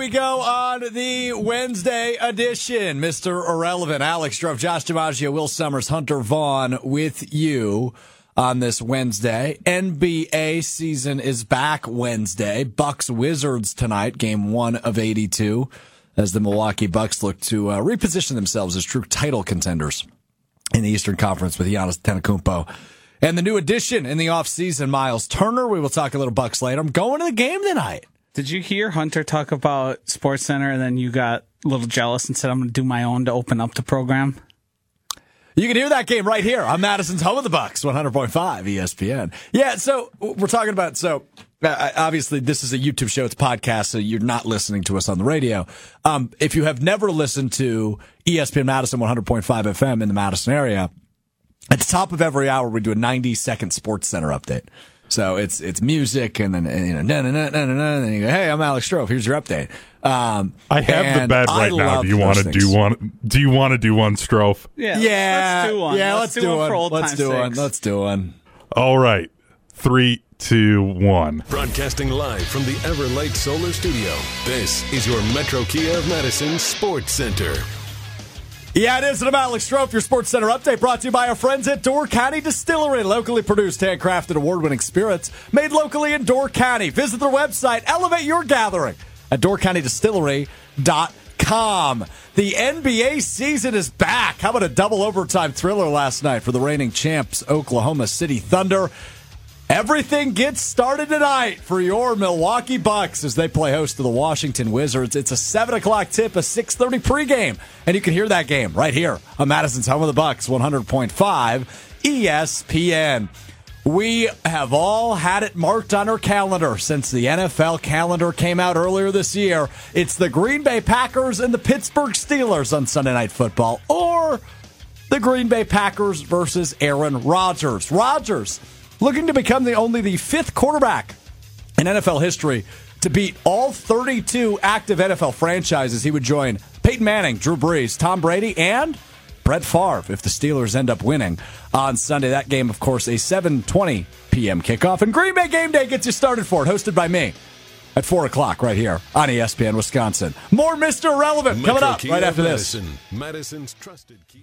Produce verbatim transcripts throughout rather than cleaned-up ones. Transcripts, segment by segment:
we go on the Wednesday edition. Mister Irrelevant, Alex Strouf, Josh DiMaggio, Will Summers, Hunter Vaughn with you on this Wednesday. N B A season is back Wednesday. Bucks Wizards tonight, game one of eighty-two, as the Milwaukee Bucks look to uh, reposition themselves as true title contenders in the Eastern Conference with Giannis Antetokounmpo. And the new addition in the offseason, Miles Turner. We will talk a little Bucks later. I'm going to the game tonight. Did you hear Hunter talk about SportsCenter and then you got a little jealous and said, I'm going to do my own to open up the program? You can hear that game right here on Madison's home of the Bucks, one hundred point five E S P N. Yeah, so we're talking about, so uh, obviously this is a YouTube show, it's a podcast, so you're not listening to us on the radio. Um, if you have never listened to E S P N Madison one hundred point five F M in the Madison area, at the top of every hour, we do a ninety second SportsCenter update. So it's it's music, and then and, you know, na na na na na, and then you go, "Hey, I'm Alex Strouf. Here's your update." Um, I have the bed right now. Do you want to do one? Do you want to do one, Strouf? Yeah, yeah, let's do one. Yeah, let's, let's do, do one. For old let's do sakes. one. Let's do one. All right, three, two, one. Broadcasting live from the Everlight Solar Studio. This is your Metro Kia of Madison Sports Center. Yeah, it is. And I'm Alex Strouf, your SportsCenter update brought to you by our friends at Door County Distillery. Locally produced, handcrafted, award-winning spirits made locally in Door County. Visit their website, elevate your gathering at door county distillery dot com. The N B A season is back. How about a double overtime thriller last night for the reigning champs, Oklahoma City Thunder? Everything gets started tonight for your Milwaukee Bucks as they play host to the Washington Wizards. It's a seven o'clock tip, a six thirty pregame, and you can hear that game right here on Madison's home of the Bucks, one hundred point five E S P N. We have all had it marked on our calendar since the N F L calendar came out earlier this year. It's the Green Bay Packers and the Pittsburgh Steelers on Sunday Night Football, or the Green Bay Packers versus Aaron Rodgers. Rodgers looking to become the only the fifth quarterback in N F L history to beat all thirty-two active N F L franchises. He would join Peyton Manning, Drew Brees, Tom Brady, and Brett Favre if the Steelers end up winning on Sunday. That game, of course, a seven twenty p.m. kickoff. And Green Bay Game Day gets you started for it, hosted by me at four o'clock right here on E S P N Wisconsin. More Mister Irrelevant coming up right after this. Madison, Madison's trusted Kia.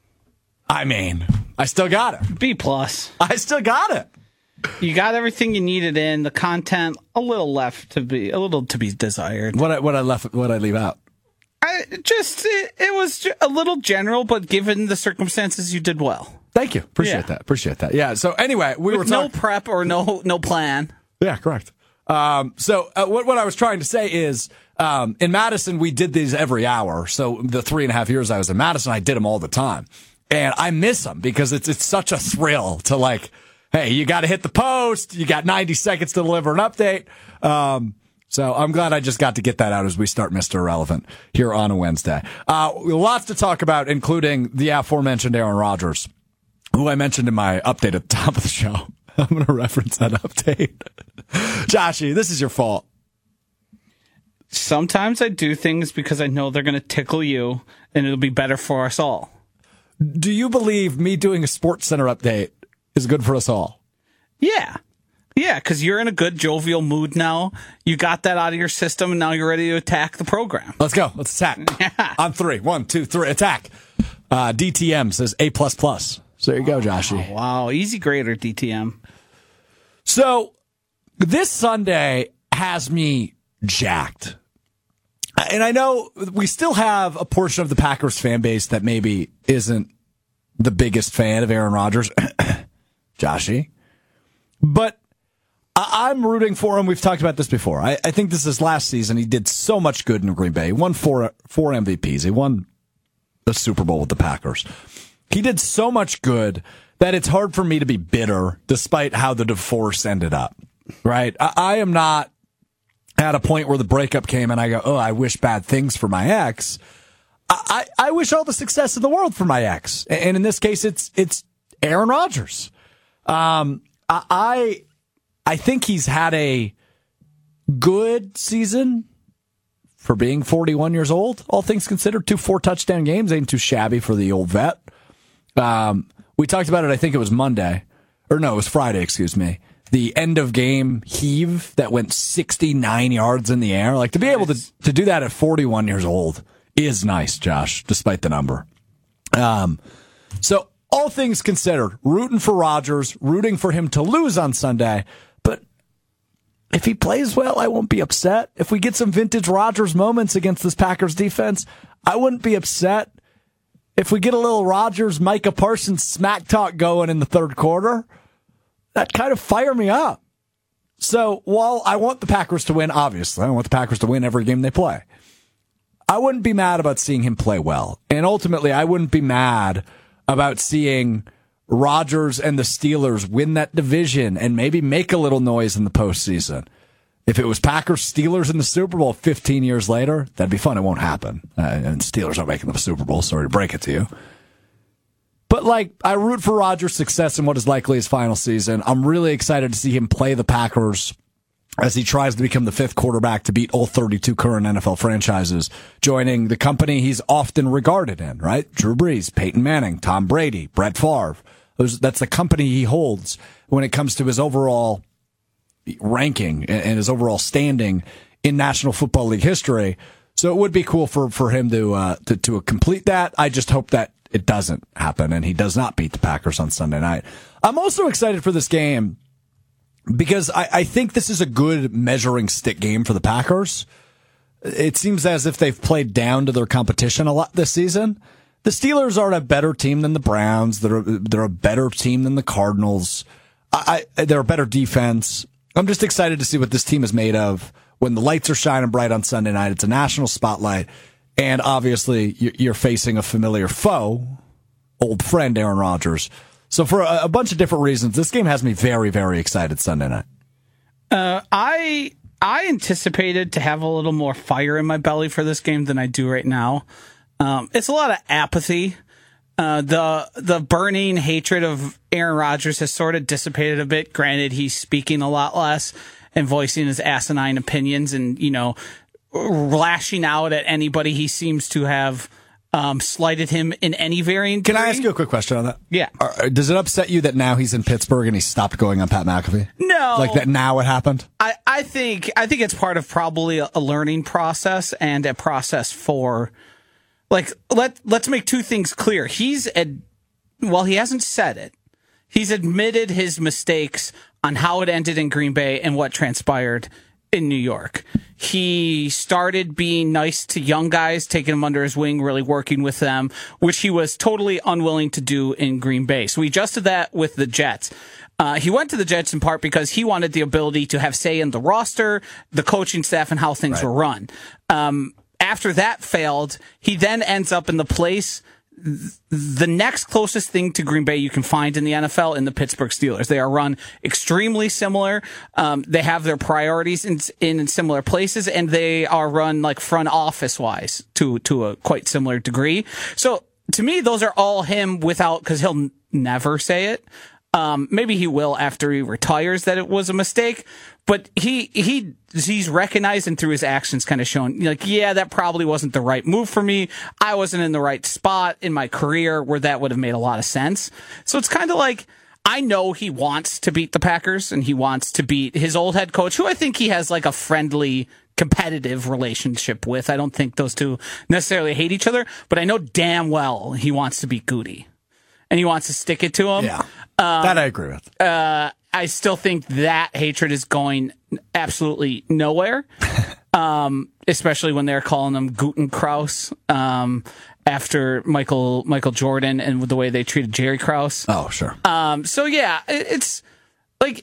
I mean, I still got it. B plus. I still got it. You got everything you needed in the content. A little left to be, a little to be desired. What I, what I left, what I leave out. I just it, it was ju- a little general, but given the circumstances, you did well. Thank you. Appreciate Yeah. that. Appreciate that. Yeah. So anyway, we With were no talking. prep or no no plan. Yeah, correct. Um, so uh, what what I was trying to say is, um, in Madison we did these every hour. So the three and a half years I was in Madison, I did them all the time. And I miss them because it's it's such a thrill to, like, hey, you got to hit the post. You got ninety seconds to deliver an update. Um, so I'm glad I just got to get that out as we start Mister Irrelevant here on a Wednesday. Uh, lots to talk about, including the aforementioned Aaron Rodgers, who I mentioned in my update at the top of the show. I'm going to reference that update. Joshy, this is your fault. Sometimes I do things because I know they're going to tickle you, and it'll be better for us all. Do you believe me doing a SportsCenter update is good for us all? Yeah. Yeah, because you're in a good jovial mood now. You got that out of your system, and now you're ready to attack the program. Let's go. Let's attack. Yeah. On three. One, two, three. Attack. Uh, D T M says A++. So there you go, Joshy. Oh, wow. Easy grader, D T M. So this Sunday has me jacked. And I know we still have a portion of the Packers fan base that maybe isn't the biggest fan of Aaron Rodgers. Joshy. But I- I'm rooting for him. We've talked about this before. I-, I think this is last season. He did so much good in Green Bay. He won four, four M V Ps. He won the Super Bowl with the Packers. He did so much good that it's hard for me to be bitter despite how the divorce ended up. Right? I, I am not at a point where the breakup came and I go, oh, I wish bad things for my ex. I, I, I wish all the success in the world for my ex. And in this case, it's it's Aaron Rodgers. Um, I I think he's had a good season for being forty-one years old, all things considered. Two four touchdown games ain't too shabby for the old vet. Um, we talked about it, I think it was Monday. Or no, it was Friday, excuse me. the end of game heave that went sixty-nine yards in the air. Like to be nice. able to, to do that at forty-one years old is nice, Josh, despite the number. Um, so all things considered, rooting for Rodgers, rooting for him to lose on Sunday. But if he plays well, I won't be upset. If we get some vintage Rodgers moments against this Packers defense, I wouldn't be upset. If we get a little Rodgers, Micah Parsons smack talk going in the third quarter, that kind of fire me up. So while I want the Packers to win, obviously, I want the Packers to win every game they play, I wouldn't be mad about seeing him play well. And ultimately, I wouldn't be mad about seeing Rodgers and the Steelers win that division and maybe make a little noise in the postseason. If it was Packers Steelers in the Super Bowl fifteen years later, that'd be fun. It won't happen. Uh, and Steelers aren't making the Super Bowl. Sorry to break it to you. But, like, I root for Rodgers' success in what is likely his final season. I'm really excited to see him play the Packers as he tries to become the fifth quarterback to beat all thirty-two current N F L franchises, joining the company he's often regarded in, right? Drew Brees, Peyton Manning, Tom Brady, Brett Favre. Those, that's the company he holds when it comes to his overall ranking and his overall standing in National Football League history. So it would be cool for, for him to, uh, to, to complete that. I just hope that it doesn't happen and he does not beat the Packers on Sunday night. I'm also excited for this game because I, I think this is a good measuring stick game for the Packers. It seems as if they've played down to their competition a lot this season. The Steelers are a better team than the Browns. They're, they're a better team than the Cardinals. I, I, they're a better defense. I'm just excited to see what this team is made of when the lights are shining bright on Sunday night. It's a national spotlight. And obviously, you're facing a familiar foe, old friend Aaron Rodgers. So for a, a bunch of different reasons, this game has me very, very excited Sunday night. Uh, I I anticipated to have a little more fire in my belly for this game than I do right now. Um, it's a lot of apathy. Uh, the the burning hatred of Aaron Rodgers has sort of dissipated a bit. Granted, he's speaking a lot less and voicing his asinine opinions and, you know, lashing out at anybody he seems to have um, slighted him in any varying degree. Can I ask you a quick question on that? Yeah. Are, does it upset you that now he's in Pittsburgh and he stopped going on Pat McAfee? No. Like that now it happened? I, I think I think it's part of probably a, a learning process and a process for, like, let, let's make two things clear. He's, ad, well, he hasn't said it. He's admitted his mistakes on how it ended in Green Bay and what transpired in New York. He started being nice to young guys, taking them under his wing, really working with them, which he was totally unwilling to do in Green Bay. So he adjusted that with the Jets. Uh, he went to the Jets in part because he wanted the ability to have say in the roster, the coaching staff, and how things right. were run. Um, after that failed, he then ends up in the place the next closest thing to Green Bay you can find in the N F L in the Pittsburgh Steelers. They are run extremely similar. Um, they have their priorities in, in similar places, and they are run like front office wise to to a quite similar degree. So to me, those are all him without, because he'll n- never say it. Um, maybe he will after he retires that it was a mistake, but he he he's recognized and through his actions kind of shown, like, yeah, that probably wasn't the right move for me. I wasn't in the right spot in my career where that would have made a lot of sense. So it's kind of like, I know he wants to beat the Packers and he wants to beat his old head coach, who I think he has like a friendly, competitive relationship with. I don't think those two necessarily hate each other, but I know damn well he wants to beat Goody. And he wants to stick it to him. Yeah, um, that I agree with. Uh, I still think that hatred is going absolutely nowhere, um, especially when they're calling him Guten Kraus um, after Michael Michael Jordan and with the way they treated Jerry Krause. Oh, sure. Um, so, yeah, it, it's like,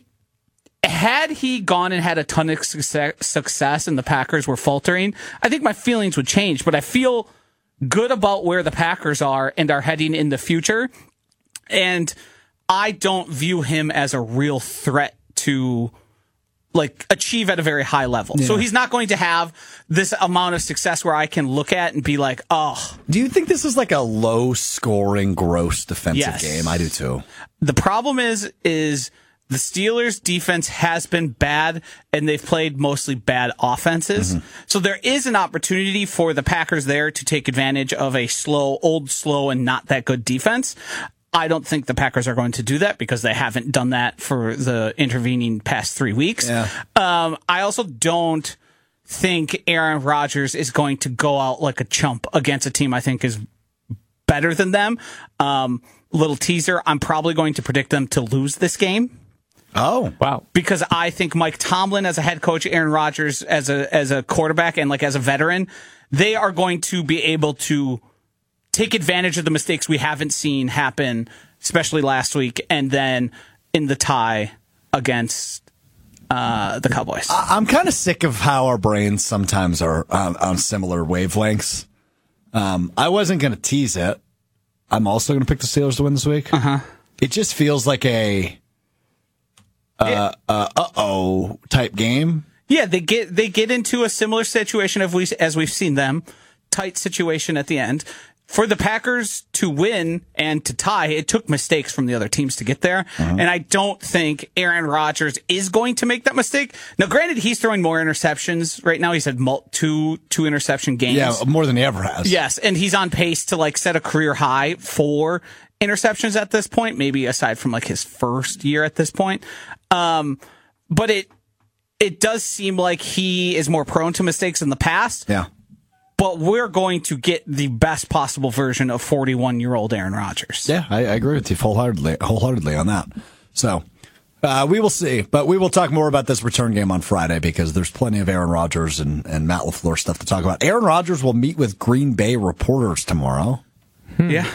had he gone and had a ton of success, success and the Packers were faltering, I think my feelings would change. But I feel good about where the Packers are and are heading in the future. And I don't view him as a real threat to, like, achieve at a very high level. Yeah. So he's not going to have this amount of success where I can look at and be like, oh. Do you think this is like a low-scoring, gross defensive yes. game? I do too. The problem is, is the Steelers' defense has been bad, and they've played mostly bad offenses. Mm-hmm. So there is an opportunity for the Packers there to take advantage of a slow, old, slow, and not that good defense. I don't think the Packers are going to do that because they haven't done that for the intervening past three weeks. Yeah. Um, I also don't think Aaron Rodgers is going to go out like a chump against a team I think is better than them. Um, little teaser, I'm probably going to predict them to lose this game. Oh, wow. Because I think Mike Tomlin as a head coach, Aaron Rodgers as a as a quarterback, and like as a veteran, they are going to be able to take advantage of the mistakes we haven't seen happen, especially last week, and then in the tie against uh, the Cowboys. I'm kind of sick of how our brains sometimes are on, on similar wavelengths. Um, I wasn't going to tease it. I'm also going to pick the Steelers to win this week. Uh-huh. It just feels like a uh, uh, uh-oh type game. Yeah, they get they get into a similar situation as, we, as we've seen them. Tight situation at the end. For the Packers to win and to tie, it took mistakes from the other teams to get there. Uh-huh. And I don't think Aaron Rodgers is going to make that mistake. Now, granted, he's throwing more interceptions right now. He's had two, two interception games. Yeah, more than he ever has. Yes, and he's on pace to like set a career high for interceptions at this point, maybe aside from like his first year at this point. Um, but it it does seem like he is more prone to mistakes in the past. Yeah. But we're going to get the best possible version of forty-one-year-old Aaron Rodgers. Yeah, I, I agree with you wholeheartedly, wholeheartedly on that. So uh, we will see. But we will talk more about this return game on Friday because there's plenty of Aaron Rodgers and, and Matt LaFleur stuff to talk about. Aaron Rodgers will meet with Green Bay reporters tomorrow. Hmm. Yeah.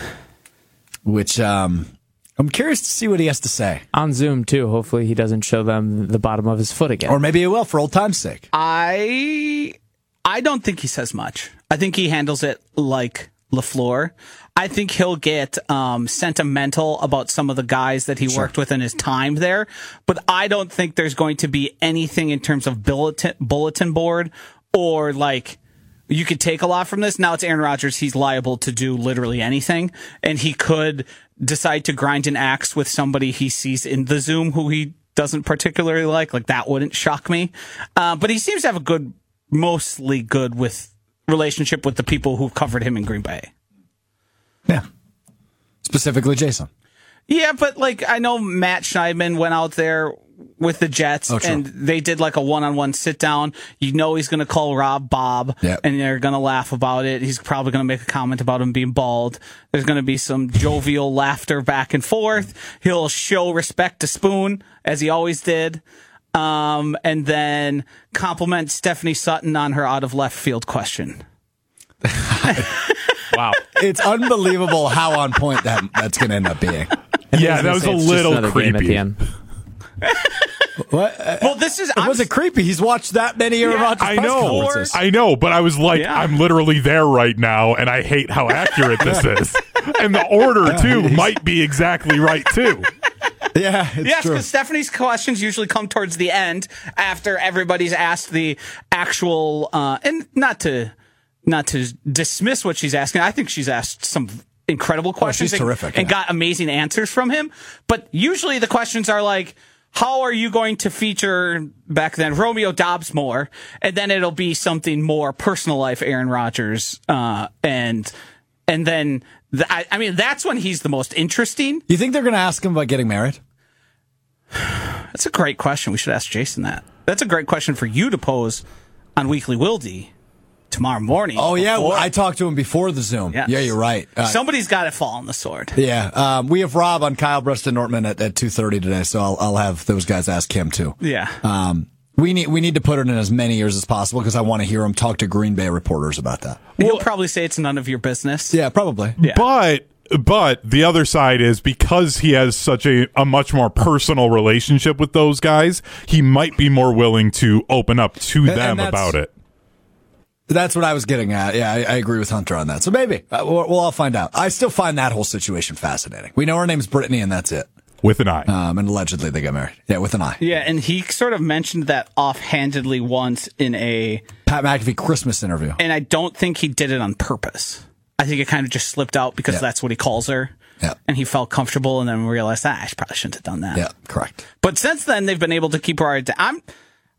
Which um, I'm curious to see what he has to say. On Zoom, too. Hopefully he doesn't show them the bottom of his foot again. Or maybe he will for old time's sake. I... I don't think he says much. I think he handles it like LaFleur. I think he'll get um, sentimental about some of the guys that he sure. worked with in his time there. But I don't think there's going to be anything in terms of bulletin, bulletin board or like you could take a lot from this. Now it's Aaron Rodgers. He's liable to do literally anything. And he could decide to grind an axe with somebody he sees in the Zoom who he doesn't particularly like. Like that wouldn't shock me. Uh, but he seems to have a good mostly good with relationship with the people who've covered him in Green Bay. Yeah. Specifically Jason. Yeah, but like I know Matt Scheibman went out there with the Jets oh, and they did like a one-on-one sit down. You know he's going to call Rob Bob yep. and they're going to laugh about it. He's probably going to make a comment about him being bald. There's going to be some jovial laughter back and forth. He'll show respect to Spoon as he always did. Um, and then compliment Stephanie Sutton on her out of left field question. Wow. It's unbelievable how on point that that's going to end up being. Yeah, that was a little creepy. At the end. What? Well, this is. It wasn't creepy. He's watched that many Aaron Yeah, Rodgers I press know. conferences. I know, but I was like, Yeah. I'm literally there right now, and I hate how accurate this is. And the order, too, might be exactly right, too. Yeah, it's yes, true. because Stephanie's questions usually come towards the end after everybody's asked the actual, uh, and not to not to dismiss what she's asking. I think she's asked some incredible questions. Oh, she's and, terrific, and yeah. got amazing answers from him. But usually the questions are like, how are you going to feature back then Romeo Dobbs more? And then it'll be something more personal life, Aaron Rodgers, uh, and and then. The, I, I mean, that's when he's the most interesting. You think they're going to ask him about getting married? That's a great question. We should ask Jason that. That's a great question for you to pose on Weekly Wildy tomorrow morning. Oh, yeah. before. Well, I talked to him before the Zoom. Yes. Yeah, you're right. Uh, Somebody's got to fall on the sword. yeah. Um, we have Rob on Kyle Preston Nortman at, at two thirty today, so I'll, I'll have those guys ask him, too. Yeah. Um, we need we need to put it in as many years as possible because I want to hear him talk to Green Bay reporters about that. He'll probably say it's none of your business. Yeah, probably. Yeah. But but the other side is because he has such a, a much more personal relationship with those guys, he might be more willing to open up to And- them and that's- about it. That's what I was getting at. Yeah, I, I agree with Hunter on that. So maybe uh, we'll, we'll all find out. I still find that whole situation fascinating. We know her name's Brittany, and that's it. With an eye. Um, and allegedly they got married. Yeah, with an eye. Yeah, and he sort of mentioned that offhandedly once in a... Pat McAfee Christmas interview. And I don't think he did it on purpose. I think it kind of just slipped out because Yeah. that's what he calls her. Yeah. And he felt comfortable and then realized, ah, I probably shouldn't have done that. Yeah, correct. But since then, they've been able to keep her. I'm,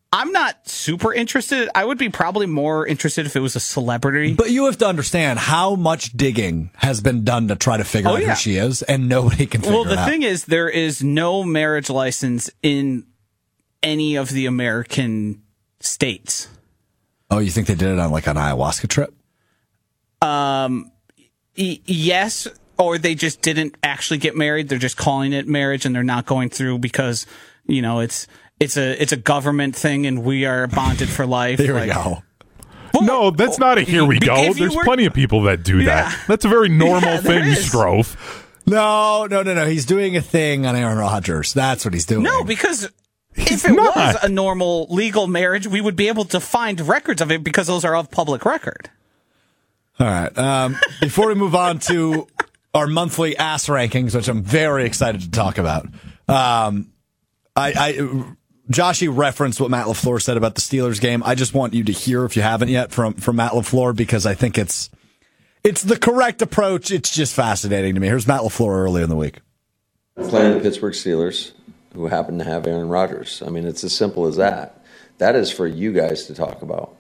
I'm not super interested. I would be probably more interested if it was a celebrity. But you have to understand how much digging has been done to try to figure Oh, out yeah. who she is, and nobody can figure Well, the it out. thing is, there is no marriage license in any of the American states. Oh, you think they did it on like an ayahuasca trip? Um, y- yes, or they just didn't actually get married. They're just calling it marriage, and they're not going through because you know it's it's a it's a government thing, and we are bonded for life. Here like, we go. Well, No, that's not a here we If go. you There's were- plenty of people that do Yeah. that. That's a very normal Yeah, there thing, is. Strofe. No, no, no, no. He's doing a thing on Aaron Rodgers. That's what he's doing. No, because He's if it not. was a normal legal marriage, we would be able to find records of it because those are of public record. All right. Um, before we move on to our monthly ass rankings, which I'm very excited to talk about, um, I, I Joshy referenced what Matt LaFleur said about the Steelers game. I just want you to hear, if you haven't yet, from from Matt LaFleur, because I think it's it's the correct approach. It's just fascinating to me. Here's Matt LaFleur earlier in the week. Playing the Pittsburgh Steelers, who happen to have Aaron Rodgers. I mean, it's as simple as that. That is for you guys to talk about.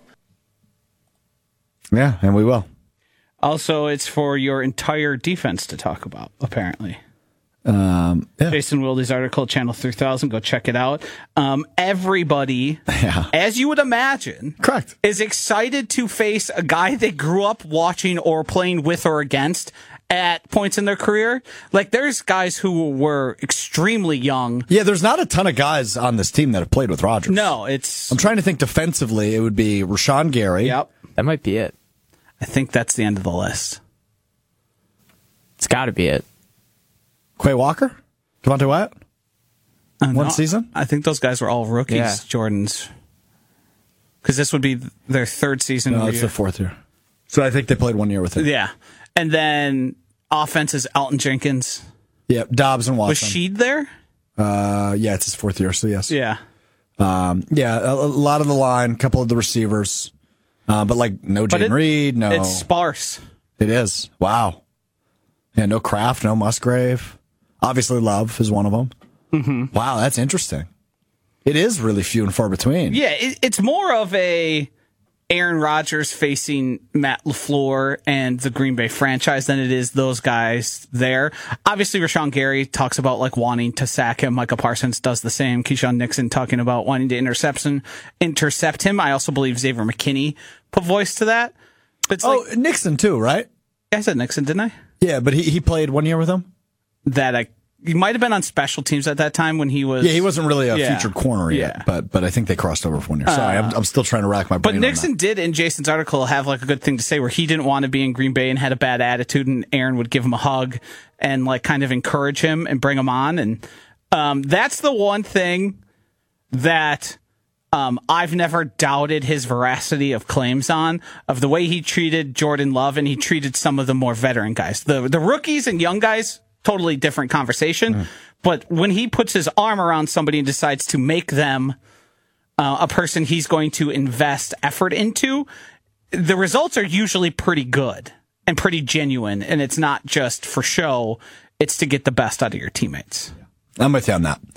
Yeah, and we will. Also, it's for your entire defense to talk about, apparently. Um, yeah. Jason Wilde's article, Channel three thousand, go check it out. Um, everybody, Yeah. as you would imagine, Correct. is excited to face a guy they grew up watching or playing with or against at points in their career. Like, there's guys who were extremely young. Yeah, there's not a ton of guys on this team that have played with Rodgers. No, it's... I'm trying to think defensively. It would be Rashawn Gary. Yep. That might be it. I think that's the end of the list. It's got to be it. Quay Walker? Devontae Wyatt? Uh, One no, season? I think those guys were all rookies, Yeah. Jordan's. Because this would be their third season. No, where it's you- their fourth year. So I think they played one year with him. Yeah. And then offense is Elton Jenkins. Yeah, Dobbs and Was Watson. Sheed there? Uh, yeah, it's his fourth year, so yes. Yeah. Um, yeah, a, a lot of the line, a couple of the receivers. Uh, but like no But Jaden it- Reed, no. It's sparse. It is. Wow. Yeah, no Kraft, no Musgrave. Obviously Love is one of them. Mm-hmm. Wow, that's interesting. It is really few and far between. Yeah, it, it's more of a Aaron Rodgers facing Matt LaFleur and the Green Bay franchise than it is those guys there. Obviously, Rashawn Gary talks about like wanting to sack him. Micah Parsons does the same. Keyshawn Nixon talking about wanting to intercept him. Intercept him. I also believe Xavier McKinney put voice to that. But it's Oh, like, Nixon too, right? I said Nixon, didn't I? Yeah, but he, he played one year with him? That I he might have been on special teams at that time when he was. Yeah, he wasn't really a Yeah. featured corner yet, Yeah. but but I think they crossed over for one year. Sorry, I'm, I'm still trying to rack my brain. But on Nixon that. did in Jason's article have like a good thing to say where he didn't want to be in Green Bay and had a bad attitude, and Aaron would give him a hug and like kind of encourage him and bring him on. And um, that's the one thing that um, I've never doubted his veracity of claims on, of the way he treated Jordan Love and he treated some of the more veteran guys. The the rookies and young guys, totally different conversation. Mm. But when he puts his arm around somebody and decides to make them uh, a person he's going to invest effort into, the results are usually pretty good and pretty genuine. And it's not just for show. It's to get the best out of your teammates. I'm with you on that.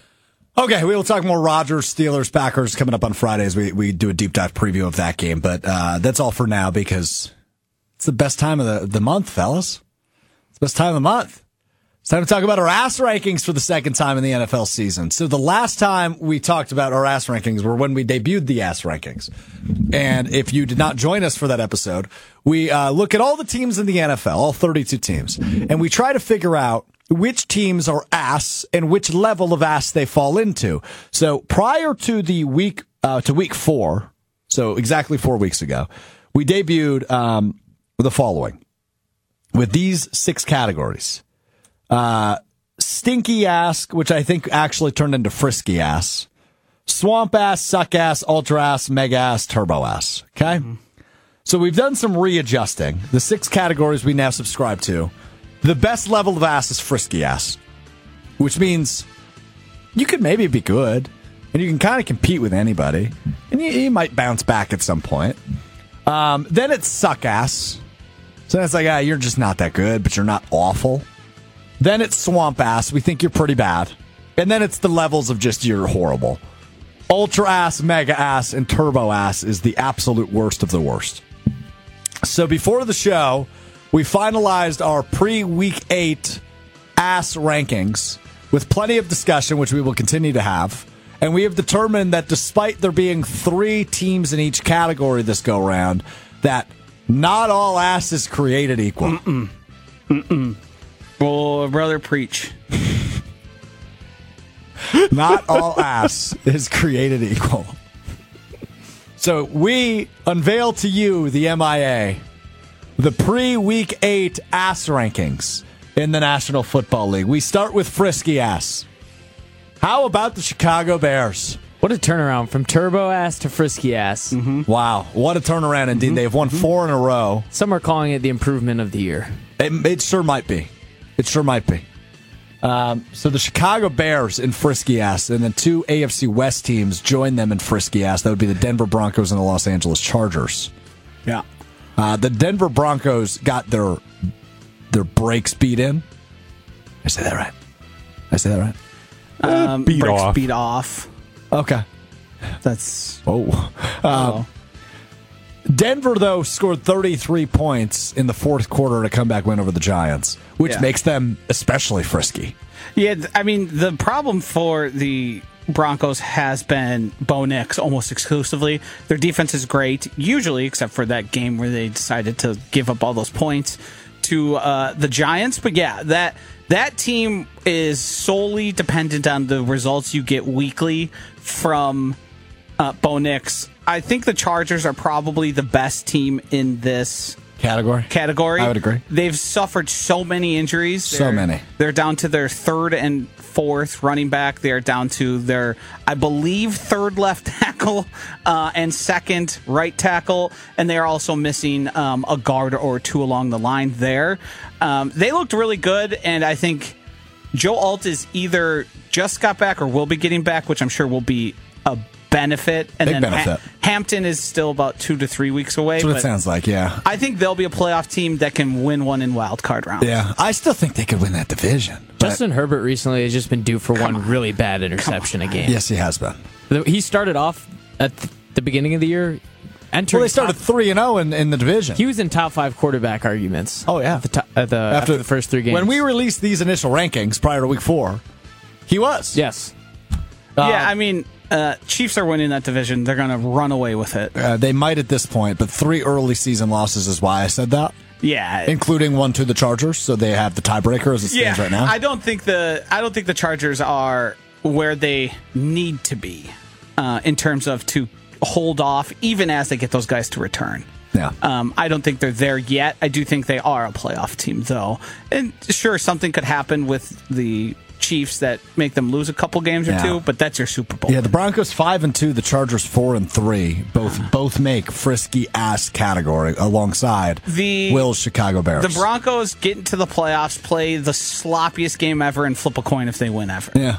Okay, we will talk more Rodgers, Steelers, Packers coming up on Fridays. We we do a deep dive preview of that game, but uh, that's all for now because it's the best time of the, the month, fellas. It's the best time of the month. It's time to talk about our ass rankings for the second time in the N F L season. So the last time we talked about our ass rankings were when we debuted the ass rankings. And if you did not join us for that episode, we uh, look at all the teams in the N F L, all thirty-two teams, and we try to figure out which teams are ass and which level of ass they fall into. So prior to the week, uh, to week four, so exactly four weeks ago, we debuted um, the following with these six categories. Uh, stinky ass, which I think actually turned into frisky ass. Swamp ass, suck ass, ultra ass, mega ass, turbo ass. Okay? Mm-hmm. So we've done some readjusting. The six categories we now subscribe to. The best level of ass is frisky ass, which means you could maybe be good and you can kind of compete with anybody and you, you might bounce back at some point. Um, then it's suck ass. So that's like, ah, you're just not that good, but you're not awful. Then it's swamp ass. We think you're pretty bad. And then it's the levels of just you're horrible. Ultra ass, mega ass, and turbo ass is the absolute worst of the worst. So before the show, we finalized our pre-week eight ass rankings with plenty of discussion, which we will continue to have. And we have determined that despite there being three teams in each category this go-round, that not all ass is created equal. Mm-mm. Mm-mm. Well, brother, preach. Not all ass is created equal. So we unveil to you, the M I A, the pre-week eight ass rankings in the National Football League. We start with frisky ass. How about the Chicago Bears? What a turnaround from turbo ass to frisky ass. Mm-hmm. Wow, what a turnaround indeed. Mm-hmm. They've won mm-hmm. four in a row. Some are calling it the improvement of the year. It, it sure might be. It sure might be. Um, so the Chicago Bears in frisky ass, and then two A F C West teams join them in frisky ass. That would be the Denver Broncos and the Los Angeles Chargers. Yeah. Uh, the Denver Broncos got their their brakes beat in. I say that right? I say that right? Um, beat brakes off. beat off. Okay. That's... Oh. Um, Denver, though, scored thirty-three points in the fourth quarter to comeback win over the Giants, which yeah. makes them especially frisky. Yeah, I mean, the problem for the Broncos has been Bo Nix almost exclusively. Their defense is great, usually, except for that game where they decided to give up all those points to uh, the Giants. But yeah, that that team is solely dependent on the results you get weekly from uh, Bo Nix. I think the Chargers are probably the best team in this category. Category. I would agree. They've suffered so many injuries. So they're, many. They're down to their third and fourth running back. They are down to their, I believe, third left tackle uh, and second right tackle. And they are also missing um, a guard or two along the line there. Um, they looked really good, and I think Joe Alt is either just got back or will be getting back, which I'm sure will be a benefit. And Big then benefit. Ha- Hampton is still about two to three weeks away. That's what but it sounds like, yeah. I think they'll be a playoff team that can win one in wild card rounds. Yeah, I still think they could win that division. but- Justin Herbert recently has just been due for one on. really bad interception a game. Yes, he has been. He started off at the beginning of the year. Entering Well, they started top, three and zero in in the division. He was in top five quarterback arguments. Oh yeah, at the, top, at the after, after the first three games. When we released these initial rankings prior to week four, he was. Yes. Uh, yeah, I mean, uh, Chiefs are winning that division. They're going to run away with it. Uh, they might at this point, but three early season losses is why I said that. Yeah, including one to the Chargers, so they have the tiebreaker as it stands yeah, right now. I don't think the I don't think the Chargers are where they need to be uh, in terms of to hold off, even as they get those guys to return. Yeah, um, I don't think they're there yet. I do think they are a playoff team, though, and sure, something could happen with the Chiefs that make them lose a couple games or yeah. two, but that's your Super Bowl. Yeah, the Broncos five and two, the Chargers four and three. Both both make frisky ass category alongside the Will's Chicago Bears. The Broncos get into the playoffs, play the sloppiest game ever, and flip a coin if they win ever. Yeah,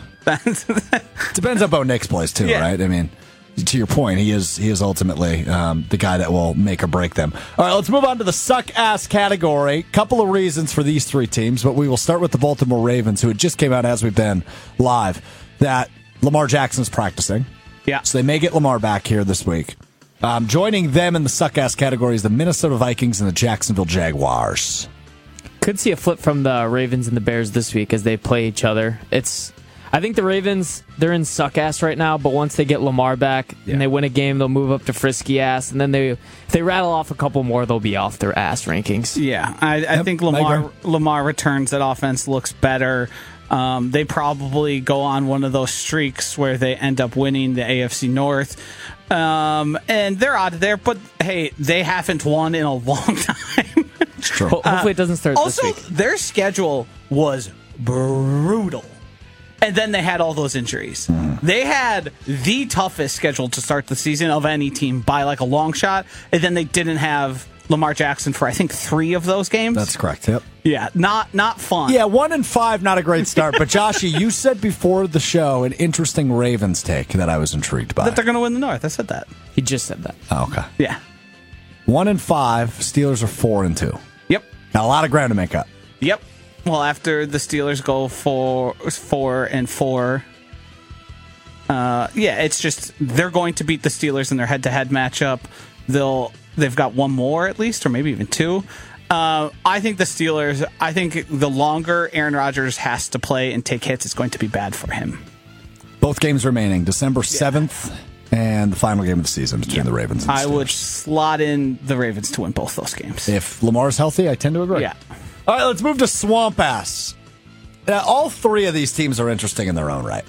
depends on Bo Nix plays too, yeah. right? I mean, to your point, he is he is ultimately um, the guy that will make or break them. All right, let's move on to the suck ass category. Couple of reasons for these three teams, but we will start with the Baltimore Ravens, who had just came out as we've been live that Lamar Jackson's practicing. Yeah, so they may get Lamar back here this week. Um, joining them in the suck ass category is the Minnesota Vikings and the Jacksonville Jaguars. Could see a flip from the Ravens and the Bears this week as they play each other. It's. I think the Ravens, they're in suck-ass right now, but once they get Lamar back yeah. and they win a game, they'll move up to frisky-ass, and then they if they rattle off a couple more, they'll be off their ass rankings. Yeah, I, I yep, think Lamar Lamar returns. That offense looks better. Um, they probably go on one of those streaks where they end up winning the A F C North. Um, and they're out of there, but hey, they haven't won in a long time. It's true. Ho- hopefully it doesn't start uh, also, this week. Also, their schedule was brutal. And then they had all those injuries. Mm. They had the toughest schedule to start the season of any team by like a long shot. And then they didn't have Lamar Jackson for, I think, three of those games. That's correct, yep. Yeah, not not fun. Yeah, one and five, not a great start. But, Joshy, you said before the show an interesting Ravens take that I was intrigued by. That they're going to win the North. I said that. He just said that. Oh, okay. Yeah. One and five, Steelers are four and two. Yep. Got a lot of ground to make up. Yep. Well, after the Steelers go for four and four, Uh, yeah, it's just they're going to beat the Steelers in their head-to-head matchup. They'll they've got one more at least, or maybe even two. Uh, I think the Steelers. I think the longer Aaron Rodgers has to play and take hits, it's going to be bad for him. Both games remaining, December seventh, yeah. and the final game of the season between yeah. the Ravens and the Steelers. I would slot in the Ravens to win both those games. If Lamar's healthy, I tend to agree. Yeah. All right, let's move to Swamp Ass. Now, all three of these teams are interesting in their own right.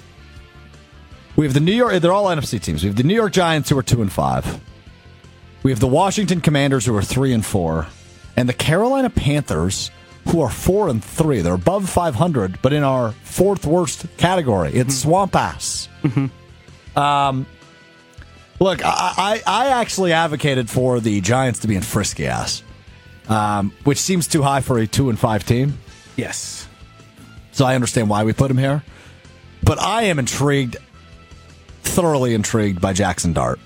We have the New York. They're all N F C teams. We have the New York Giants, who are two and five. We have the Washington Commanders, who are three and four, and the Carolina Panthers, who are four and three. They're above five hundred, but in our fourth worst category. It's mm-hmm. Swamp Ass. Mm-hmm. Um, look, I, I I actually advocated for the Giants to be in Frisky Ass, um, which seems too high for a two and five team. Yes. So I understand why we put him here, but I am intrigued. Thoroughly intrigued by Jackson Dart.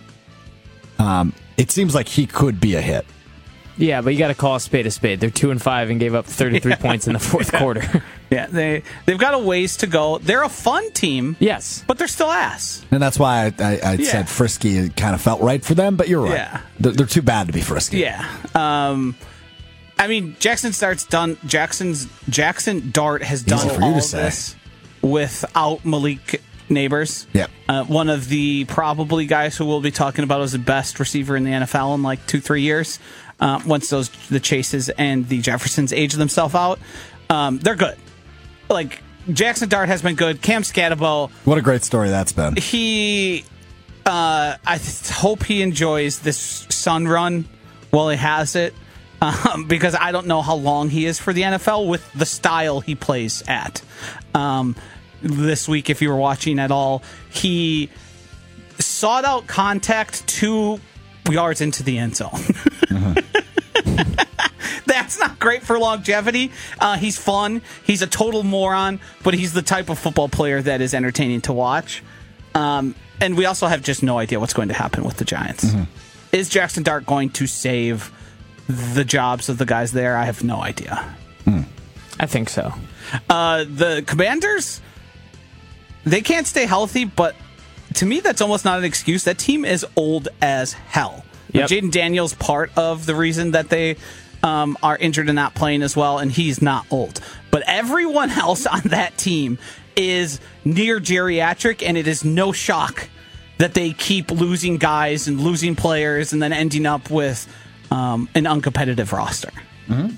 Um, it seems like he could be a hit. Yeah, but you got to call a spade a spade. They're two and five and gave up thirty-three yeah. points in the fourth yeah. quarter. Yeah, they they've got a ways to go. They're a fun team. Yes, but they're still ass. And that's why I, I, I yeah. said frisky kind of felt right for them. But you're right. Yeah. They're, they're too bad to be frisky. Yeah. Um, I mean, Jackson Dart's done. Jackson's Jackson Dart has done Easy for you all to of say. this without Malik Neighbors. Yep. Uh, one of the probably guys who we'll be talking about as the best receiver in the N F L in like two, three years. Uh, once those the Chases and the Jeffersons age themselves out, um, they're good. Like Jackson Dart has been good. Cam Scatterbo. What a great story that's been. He, uh, I th- hope he enjoys this sun run while he has it, um, because I don't know how long he is for the N F L with the style he plays at. Um, This week, if you were watching at all, he sought out contact two yards into the end zone. Uh-huh. That's not great for longevity. Uh, he's fun. He's a total moron, but he's the type of football player that is entertaining to watch. Um, and we also have just no idea what's going to happen with the Giants. Mm-hmm. Is Jackson Dart going to save the jobs of the guys there? I have no idea. Mm. I think so. Uh, the Commanders... They can't stay healthy, but to me, that's almost not an excuse. That team is old as hell. Yep. Jaden Daniels part of the reason that they um, are injured and not playing as well, and he's not old. But everyone else on that team is near geriatric, and it is no shock that they keep losing guys and losing players and then ending up with um, an uncompetitive roster. Mm-hmm.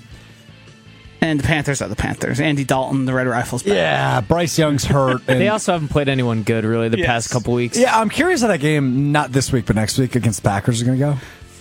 And the Panthers are the Panthers. Andy Dalton, the Red Rifles. Back. Yeah, Bryce Young's hurt. And they also haven't played anyone good, really, the yes. past couple weeks. Yeah, I'm curious how that game, not this week, but next week against the Packers is going to go.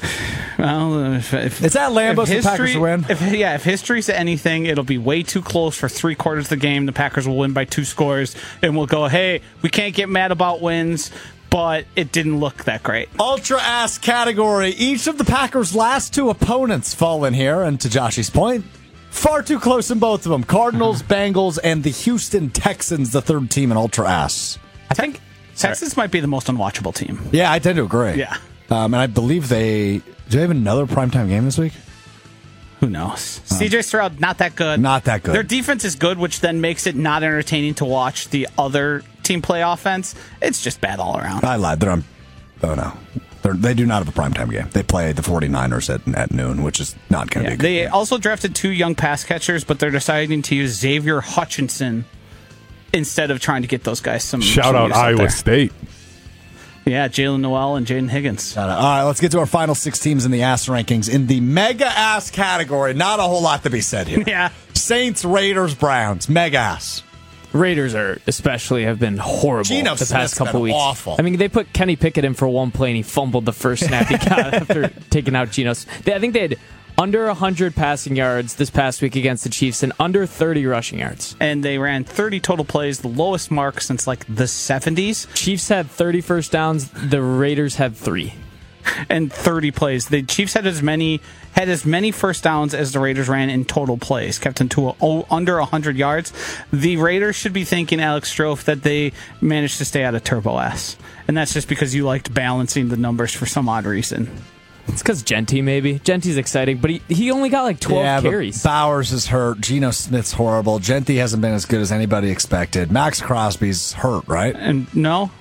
Well, if, if, it's at Lambeau, so the Packers will win. If, yeah, if history's anything, it'll be way too close for three quarters of the game. The Packers will win by two scores, and we'll go, hey, we can't get mad about wins, but it didn't look that great. Ultra-ass category. Each of the Packers' last two opponents fall in here, and to Joshy's point, far too close in both of them. Cardinals, Bengals, and the Houston Texans, the third team in Ultra Ass. I think Texans might be the most unwatchable team. Yeah, I tend to agree. Yeah. Um, and I believe they... Do they have another primetime game this week? Who knows? Um, C J Stroud, not that good. Not that good. Their defense is good, which then makes it not entertaining to watch the other team play offense. It's just bad all around. I lied. They're on... Oh, no. They're, they do not have a primetime game. They play the 49ers at, at noon, which is not going to yeah, be a good They game. also drafted two young pass catchers, but they're deciding to use Xavier Hutchinson instead of trying to get those guys some... Shout some out Iowa State. Yeah, Jalen Noel and Jaden Higgins. All right, let's get to our final six teams in the ass rankings. In the mega ass category, not a whole lot to be said here. Yeah. Saints, Raiders, Browns, mega ass. Raiders are especially have been horrible Geno the Smith's past couple been weeks. Awful. I mean, they put Kenny Pickett in for one play and he fumbled the first snap he got after taking out Geno. They, I think they had under one hundred passing yards this past week against the Chiefs and under thirty rushing yards. And they ran thirty total plays, the lowest mark since like the seventies. Chiefs had thirty first downs. The Raiders had three. And thirty plays. The Chiefs had as many had as many first downs as the Raiders ran in total plays, kept them to a, oh, under one hundred yards. The Raiders should be thanking Alex Strofe that they managed to stay out of Turbo S. And that's just because you liked balancing the numbers for some odd reason. It's because Genty, maybe. Genty's exciting, but he, he only got like twelve yeah, carries. But Bowers is hurt. Geno Smith's horrible. Genty hasn't been as good as anybody expected. Max Crosby's hurt, right? And no.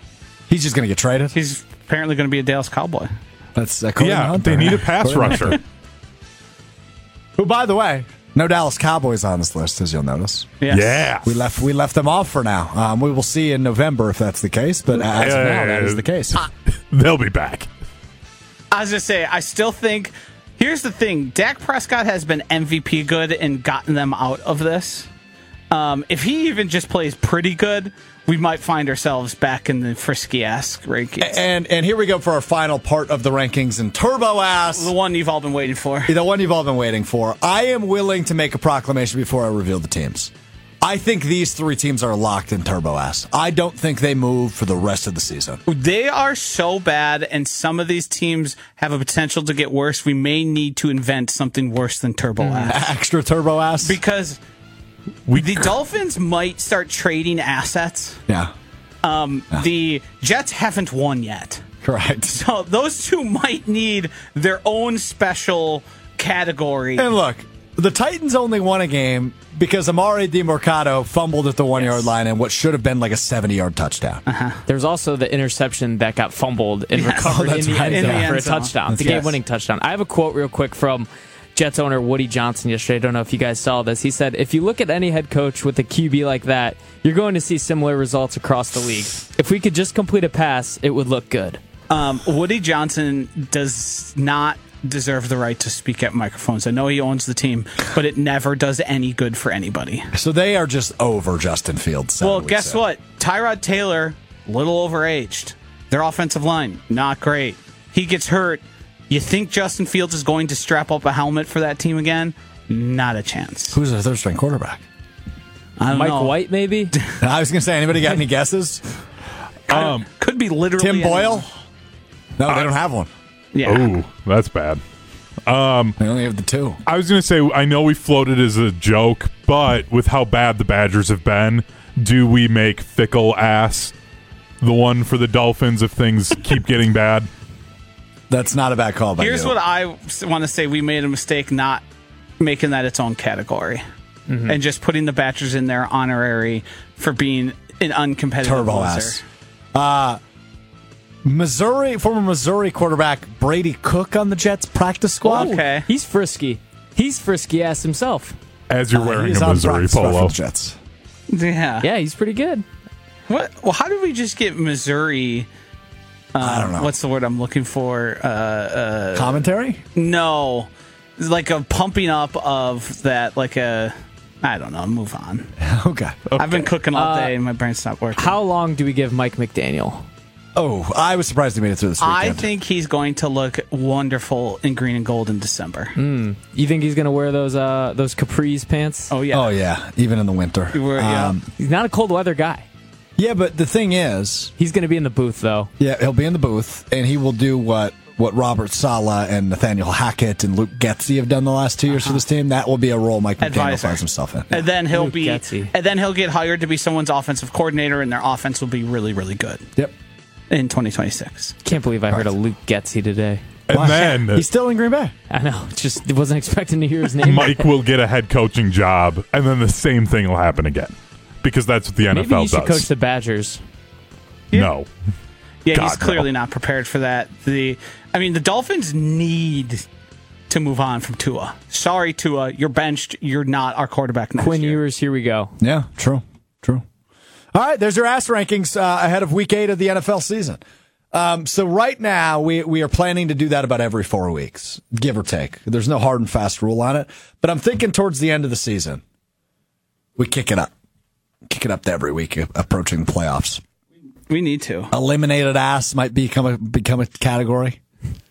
He's just going to get traded. He's apparently going to be a Dallas Cowboy. That's according to Yeah, Hunter. they need a pass According to rusher. Hunter. Who, by the way, no Dallas Cowboys on this list, as you'll notice. Yes. Yeah. We left we left them off for now. Um, we will see in November if that's the case, but as of now, that is the case. They'll be back. I was going to say, I still think. Here's the thing: Dak Prescott has been M V P good and gotten them out of this. Um, if he even just plays pretty good, we might find ourselves back in the frisky-esque rankings. And and here we go for our final part of the rankings in Turbo Ass. The one you've all been waiting for. The one you've all been waiting for. I am willing to make a proclamation before I reveal the teams. I think these three teams are locked in Turbo Ass. I don't think they move for the rest of the season. They are so bad, and some of these teams have a potential to get worse. We may need to invent something worse than Turbo Ass. Extra Turbo Ass? Because We the Dolphins might start trading assets. Yeah, Um, The Jets haven't won yet. correct. So those two might need their own special category. And look, the Titans only won a game because Amari DiMercato fumbled at the one-yard line and what should have been like a seventy-yard touchdown. There's also the interception that got fumbled and Yes. recovered Oh, in that's the right. end In zone the for a end zone. touchdown, the Yes. game-winning touchdown. I have a quote real quick from Jets owner Woody Johnson yesterday. I don't know if you guys saw this. He said, if you look at any head coach with a Q B like that, you're going to see similar results across the league. If we could just complete a pass, it would look good. Um, Woody Johnson does not deserve the right to speak at microphones. I know he owns the team, but it never does any good for anybody. So they are just over Justin Fields. Well, sadly, guess so. what? Tyrod Taylor, a little overaged. Their offensive line, not great. He gets hurt. You think Justin Fields is going to strap up a helmet for that team again? Not a chance. Who's their third-string quarterback? I don't Mike know. White, maybe? I was going to say, anybody got any guesses? Um, Could be literally Tim Boyle? anyone. No, they don't have one. Yeah. Ooh, that's bad. They only have the two. I was going to say, I know we floated as a joke, but with how bad the Badgers have been, do we make Fickle Ass the one for the Dolphins if things keep getting bad? That's not a bad call by Here's you. what I want to say. We made a mistake not making that its own category and just putting the Badgers in there honorary for being an uncompetitive Turbo loser. ass. Uh, Missouri, former Missouri quarterback Brady Cook on the Jets practice squad. Okay. He's frisky. He's frisky ass himself. As you're Uh, wearing he's a on Missouri practice squad polo. for the Jets. Yeah. Yeah, he's pretty good. What? Well, how did we just get Missouri? I don't know. What's the word I'm looking for? Uh, Commentary? no, like a pumping up of that. Like a, I don't know. Move on. Okay. I've been cooking all Uh, day and my brain's not working. How long do we give Mike McDaniel? Oh, I was surprised he made it through this weekend. I think he's going to look wonderful in green and gold in December. You think he's going to wear those uh, those capris pants? Oh yeah. Oh, yeah. Even in the winter. We're- yeah. Um, He's not a cold weather guy. yeah, but the thing is, He's going to be in the booth, though. yeah, he'll be in the booth, and he will do what, what Robert Saleh and Nathaniel Hackett and Luke Getzey have done the last two years for this team. That will be a role Mike McDaniel Advisor. finds himself in. And then he'll Luke be, Getsy. and then he'll get hired to be someone's offensive coordinator, and their offense will be really, really good Yep. in twenty twenty-six. Can't believe I heard of Luke Getzey today. And then He's still in Green Bay. I know. Just wasn't expecting to hear his name. Mike will get a head coaching job, and then the same thing will happen again. Because that's what the N F Maybe L you should does. coach the Badgers. No. Yeah, God, he's clearly no. not prepared for that. The, I mean, the Dolphins need to move on from Tua. Sorry, Tua, you're benched. You're not our quarterback next Quinn year. Ewers, here we go. Yeah, true, true. All right, there's your ass rankings uh, ahead of Week Eight of the N F L season. Um, so right now we we are planning to do that about every four weeks, give or take. There's no hard and fast rule on it, but I'm thinking towards the end of the season, we kick it up, kick it up to every week, approaching the playoffs. We need to. Eliminated ass might become a become a category.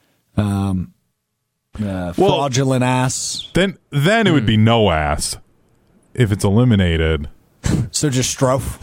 Um, uh, fraudulent ass. Then then it would Hmm. be no ass if it's eliminated. So just Strofe.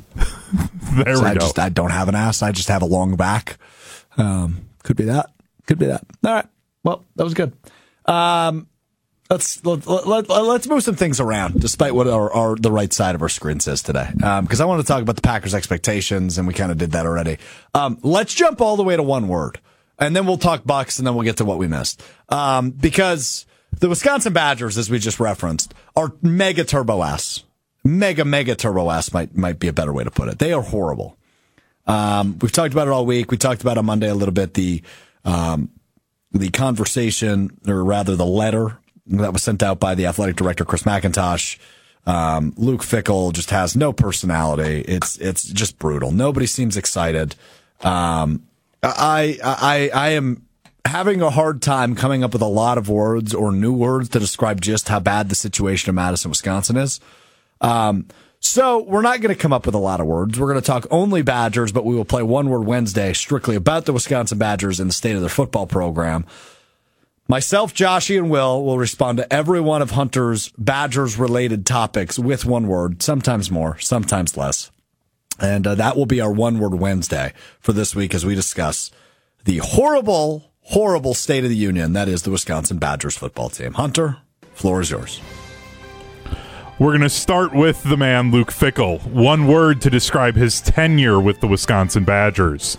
There So we I go. just I don't have an ass. I just have a long back. Um, could be that. Could be that. All right. Well, that was good. Um, let's let, let, let, let's move some things around, despite what our, our the right side of our screen says today. Because I want to talk about the Packers' expectations, and we kind of did that already. Um, let's jump all the way to one word, and then we'll talk Bucks, and then we'll get to what we missed. Um, because the Wisconsin Badgers, as we just referenced, are mega turbo ass. Mega, mega turbo ass might might be a better way to put it. They are horrible. Um, we've talked about it all week. We talked about it on Monday a little bit. The um, the conversation, or rather the letter that was sent out by the athletic director, Chris McIntosh. Um, Luke Fickell just has no personality. It's it's just brutal. Nobody seems excited. Um, I I I am having a hard time coming up with a lot of words or new words to describe just how bad the situation in Madison, Wisconsin is. Um, so we're not going to come up with a lot of words. We're going to talk only Badgers, but we will play One Word Wednesday strictly about the Wisconsin Badgers and the state of their football program. Myself, Joshy, and Will will respond to every one of Hunter's Badgers-related topics with one word, sometimes more, sometimes less. And uh, that will be our One Word Wednesday for this week as we discuss the horrible, horrible state of the union that is the Wisconsin Badgers football team. Hunter, floor is yours. We're going to start with the man, Luke Fickell. One word to describe his tenure with the Wisconsin Badgers.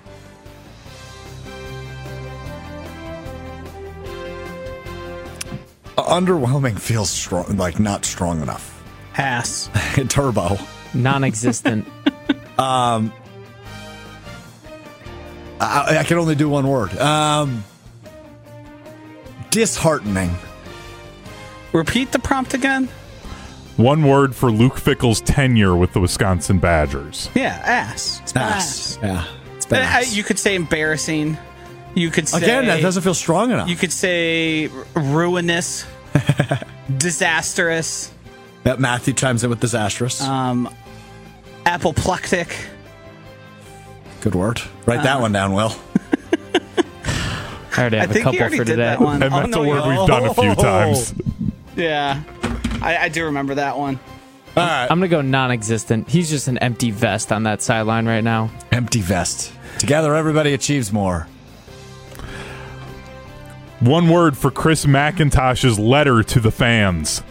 Underwhelming feels strong, like not strong enough. Pass. Turbo. Non-existent. um, I, I can only do one word. Um, disheartening. Repeat the prompt again. One word for Luke Fickell's tenure with the Wisconsin Badgers. Yeah, ass. It's Ass. ass. Yeah. It's been Uh, ass. You could say embarrassing. You could say Again, that doesn't feel strong enough. You could say r- ruinous, disastrous, Yep, Matthew chimes in with disastrous. um, apoplectic. Good word. Write that one down, Will. I already have I a think couple you already for did today. that one. And Oh, that's no, a word you- we've done a few Oh. times. Yeah, I, I do remember that one. All right. I'm going to go non-existent. He's just an empty vest on that sideline right now. Empty vest. Together, everybody achieves more. One word for Chris McIntosh's letter to the fans.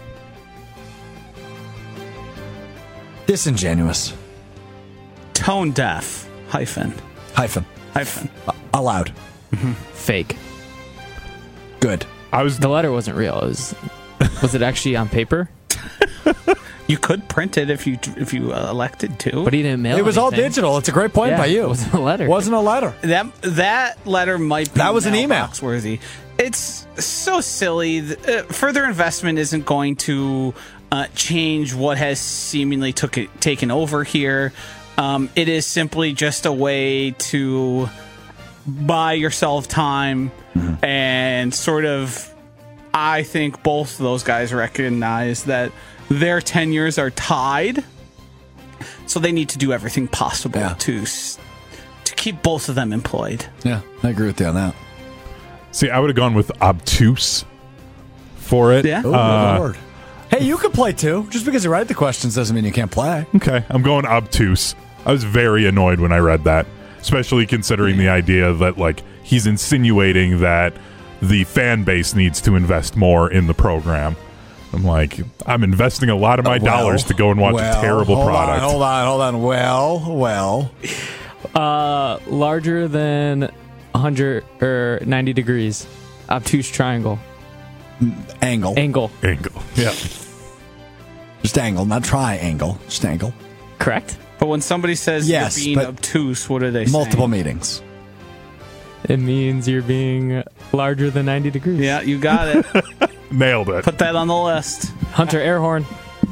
Disingenuous. Tone deaf. Hyphen. Hyphen. Hyphen. Uh, allowed. Fake. Good. I was The letter wasn't real. It was, was it actually on paper? You could print it if you if you uh, elected to. But he didn't mail It was all anything. digital. It's a great point Yeah, by you. it wasn't a letter. Wasn't a letter. That that letter might be That was an email. mailbox worthy. It's so silly. The, uh, further investment isn't going to uh, change what has seemingly took it, taken over here. Um, it is simply just a way to buy yourself time Mm-hmm. and sort of. I think both of those guys recognize that their tenures are tied, so they need to do everything possible Yeah. to s- to keep both of them employed. Yeah, I agree with you on that. see. I would have gone with obtuse for it. Yeah. Oh, Uh, good word. Hey, you can play too. Just because you write the questions doesn't mean you can't play. Okay, I'm going obtuse. I was very annoyed when I read that, especially considering the idea that like he's insinuating that the fan base needs to invest more in the program. I'm like, I'm investing a lot of my Well, dollars to go and watch well, a terrible hold product. On, hold on, hold on. Well, well. Uh, larger than one hundred or ninety degrees. Obtuse triangle. Angle. Angle. Angle. Yeah. Just angle, not triangle. Just angle. Correct? But when somebody says Yes, you're being but obtuse, what are they Multiple saying? meetings. It means you're being larger than ninety degrees. Yeah, you got it. Nailed it. Put that on the list. Hunter Airhorn.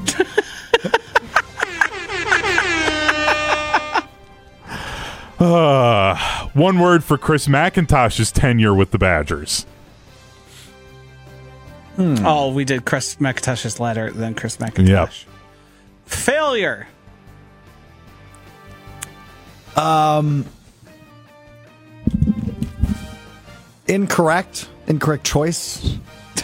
Uh, one word for Chris McIntosh's tenure with the Badgers. Oh, we did Chris McIntosh's letter, then Chris McIntosh. Yep. Failure. Um, incorrect. Incorrect choice.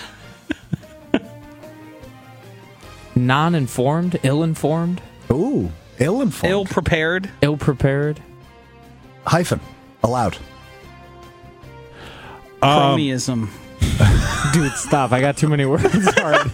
Non-informed. Ill-informed. Ooh, ill-informed. Ill prepared. Ill-prepared. Hyphen. Allowed. Cronyism. Dude, stop. I got too many words. Already.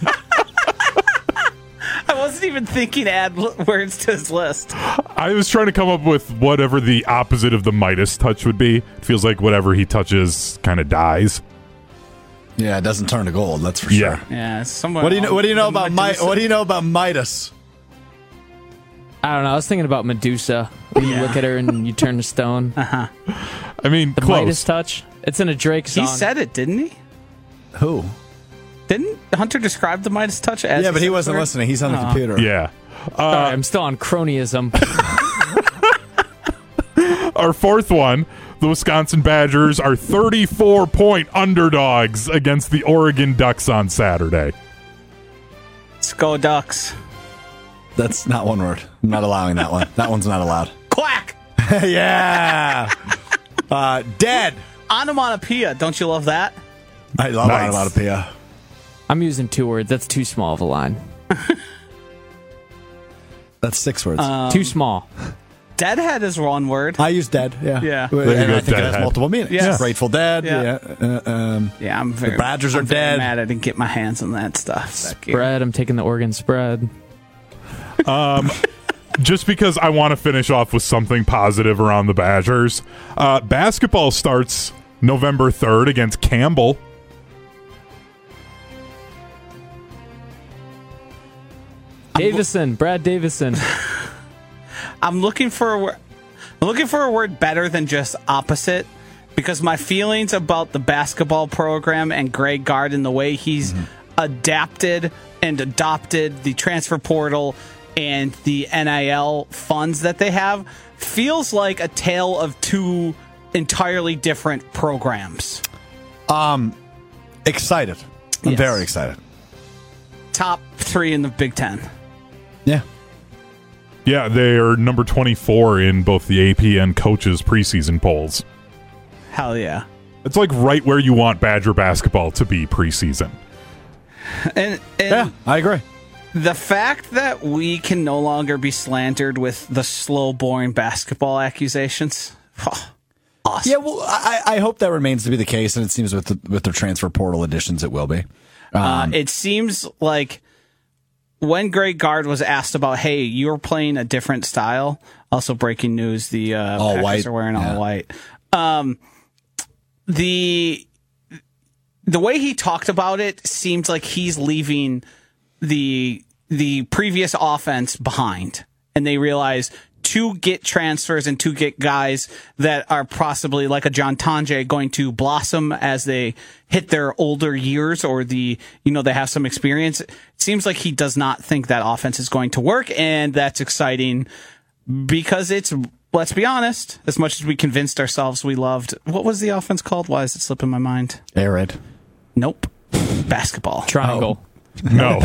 I wasn't even thinking to add l- words to his list. I was trying to come up with whatever the opposite of the Midas touch would be. It feels like whatever he touches kind of dies. Yeah, it doesn't turn to gold. That's for Yeah. sure. Yeah, somewhere. What do you know? What do you know about Mi- Medusa. What do you know about Midas? I don't know. I was thinking about Medusa. When Yeah. you look at her and you turn to stone. Uh-huh. I mean, The close. Midas touch. It's in a Drake song. He said it, didn't he? Who? Didn't Hunter describe the Midas touch as Yeah, but he said wasn't it? listening. He's on the Oh. computer. Yeah. Sorry, I'm still on cronyism. Our fourth one, the Wisconsin Badgers are thirty-four point underdogs against the Oregon Ducks on Saturday. Let's go Ducks. That's not one word. I'm not allowing that one. That one's not allowed. Quack! Yeah. Uh, dead. Onomatopoeia. Don't you love that? I love Nice. onomatopoeia. I'm using two words. That's too small of a line. That's six words. too small. Deadhead is one word. I use dead. Yeah. Yeah. And There you go, I think it has deadhead. multiple meanings. Yes. Grateful Dead. Yeah. Yeah. Uh, um, Yeah, I'm very. The Badgers are I'm very dead. Mad I didn't get my hands on that stuff. That year. Spread. I'm taking the Oregon spread. Just because I want to finish off with something positive around the Badgers, uh, basketball starts November third against Campbell. Davison. Brad Davison. I'm looking for a word. I'm looking for a word better than just opposite, because my feelings about the basketball program and Greg Gard and the way he's adapted and adopted the transfer portal and the N I L funds that they have feels like a tale of two entirely different programs. excited. I'm Yes. very excited. Top three in the Big Ten. Yeah. Yeah, they are number twenty-four in both the A P and coaches preseason polls. Hell yeah. It's like right where you want Badger basketball to be preseason. And, and Yeah, I agree. the fact that we can no longer be slandered with the slow, boring basketball accusations. Awesome. Yeah, well, I, I hope that remains to be the case, and it seems with the, with the transfer portal additions, it will be. Uh, it seems like when Greg Gard was asked about, hey, you're playing a different style. Also, breaking news: the uh, All Packers white. are wearing Yeah. all white. Um, the the way he talked about it seems like he's leaving the the previous offense behind, and they realize to get transfers and to get guys that are possibly like a John Tonje going to blossom as they hit their older years, or the, you know, they have some experience. It seems like he does not think that offense is going to work, and that's exciting because it's, let's be honest, as much as we convinced ourselves we loved, what was the offense called? Why is it slipping my mind? Air raid. Nope. Basketball. Triangle. No.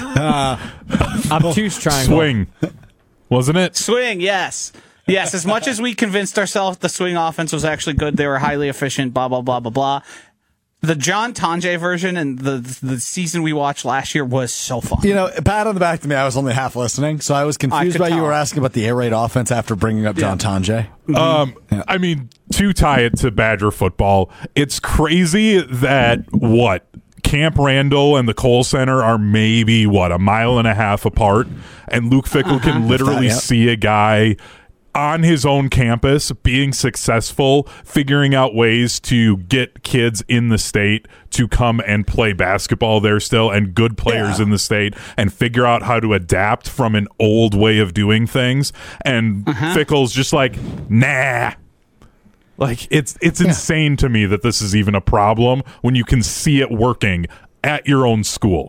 Obtuse triangle. Swing. Wasn't it? Swing, yes. Yes, as much as we convinced ourselves the swing offense was actually good, they were highly efficient, blah, blah, blah, blah, blah. The John Tonje version and the the season we watched last year was so fun. You know, pat on the back to me, I was only half listening, so I was confused could by you tell. were asking about the air raid offense after bringing up John Tonje. Um, I mean, to tie it to Badger football, it's crazy that what Camp Randall and the Kohl Center are maybe what a mile and a half apart, and Luke Fickell can literally If that, yep. see a guy on his own campus being successful, figuring out ways to get kids in the state to come and play basketball there still, and good players Yeah. in the state, and figure out how to adapt from an old way of doing things. And Fickell's just like, nah. Like, it's it's insane to me that this is even a problem when you can see it working at your own school.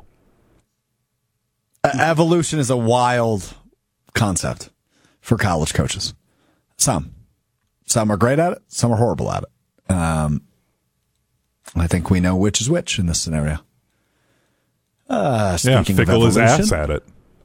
Uh, evolution is a wild concept for college coaches. Some. Some are great at it. Some are horrible at it. Um, I think we know which is which in this scenario. Uh, Yeah, speaking of Fickell is evolution, ass at it.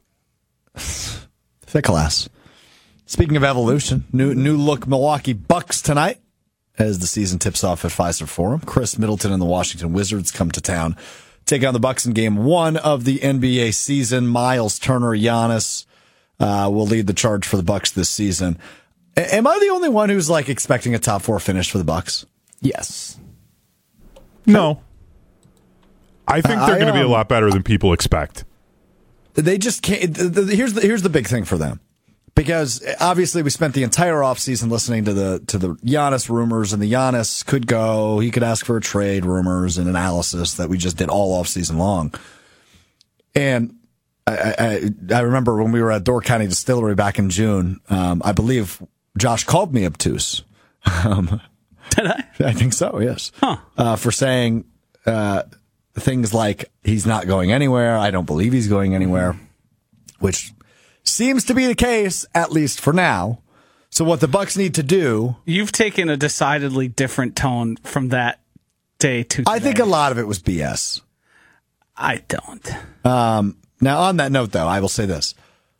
Fickle ass. Speaking of evolution, new new look Milwaukee Bucks tonight as the season tips off at Fiserv Forum. Chris Middleton and the Washington Wizards come to town, take on the Bucks in game one of the N B A season. Miles Turner, Giannis uh, will lead the charge for the Bucks this season. A- am I the only one who's like expecting a top four finish for the Bucks? Yes. No. I think they're I, going to be a um, lot better than people expect. They just can't. The, the, here's the here's the big thing for them, because obviously we spent the entire offseason listening to the to the Giannis rumors, and the Giannis could go, he could ask for a trade rumors and analysis that we just did all offseason long. And I, I, I remember when we were at Door County Distillery back in June, um, I believe Josh called me obtuse. Um, Did I? I think so, yes. Huh. Uh, for saying uh, things like he's not going anywhere. I don't believe he's going anywhere, which seems to be the case, at least for now. So what the Bucks need to do... You've taken a decidedly different tone from that day to today. I think a lot of it was B S. I don't. Um, now, on that note, though, I will say this.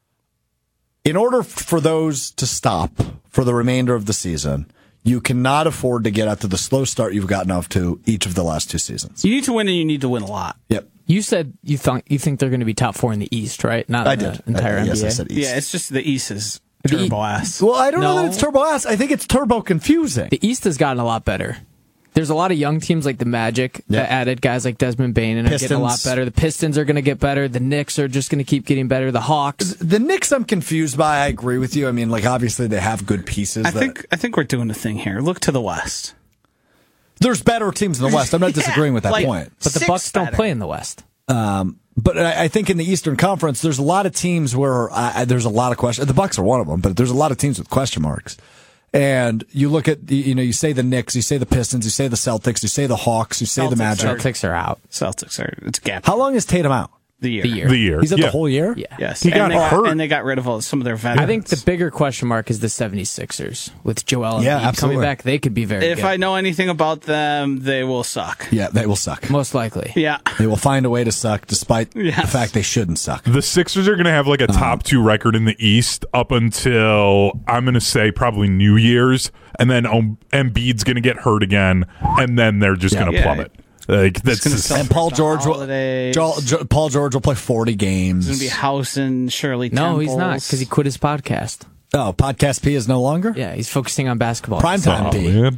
In order for those to stop for the remainder of the season, you cannot afford to get out to the slow start you've gotten off to each of the last two seasons. You need to win, and you need to win a lot. Yep. You said you thought you think they're going to be top four in the East, right? Not I in did. the entire I, N B A. yes, I said East. Yeah, it's just the East is The turbo E- ass. Well, I don't know No. that it's turbo ass. I think it's turbo confusing. The East has gotten a lot better. There's a lot of young teams like the Magic Yeah. that added guys like Desmond Bain and are getting a lot Pistons. better. The Pistons are going to get better. The Knicks are just going to keep getting better. The Hawks. The Knicks, I'm confused by. I agree with you. I mean, like, obviously they have good pieces. I that- think I think we're doing a thing here. Look to the West. there's better teams in the West. I'm not disagreeing with that like- point. But the Six Bucks don't better. play in the West. Um, but I, I think in the Eastern Conference, there's a lot of teams where uh, there's a lot of questions. The Bucks are one of them, but there's a lot of teams with question marks. And you look at, the- you know, you say the Knicks, you say the Pistons, you say the Celtics, you say the Hawks, you say the Celtics Magic. are- Celtics are out. Celtics are it's gap How long is Tatum out? the year. The year. The year. He's out yeah. the whole year? Yeah. Yes. He and got they hurt. and they got rid of all, some of their veterans. I think the bigger question mark is the 76ers. With Joel Embiid Yeah, coming absolutely. back, they could be very if good. I know anything about them, they will suck. Yeah, they will suck. Most likely. Yeah. They will find a way to suck despite the Yes. fact they shouldn't suck. The Sixers are going to have like a top two record in the East up until, I'm going to say, probably New Year's. And then um, Embiid's going to get hurt again. And then they're just Yeah. going to Yeah. plummet. Like, that's gonna just- sell- And Paul First George will, holidays. Joel, Jo- Paul George will play forty games. There's going to be House and Shirley No, he's not Temples. because he quit his podcast. Oh, Podcast P is no longer? Yeah, he's focusing on basketball. Primetime Oh, P. man.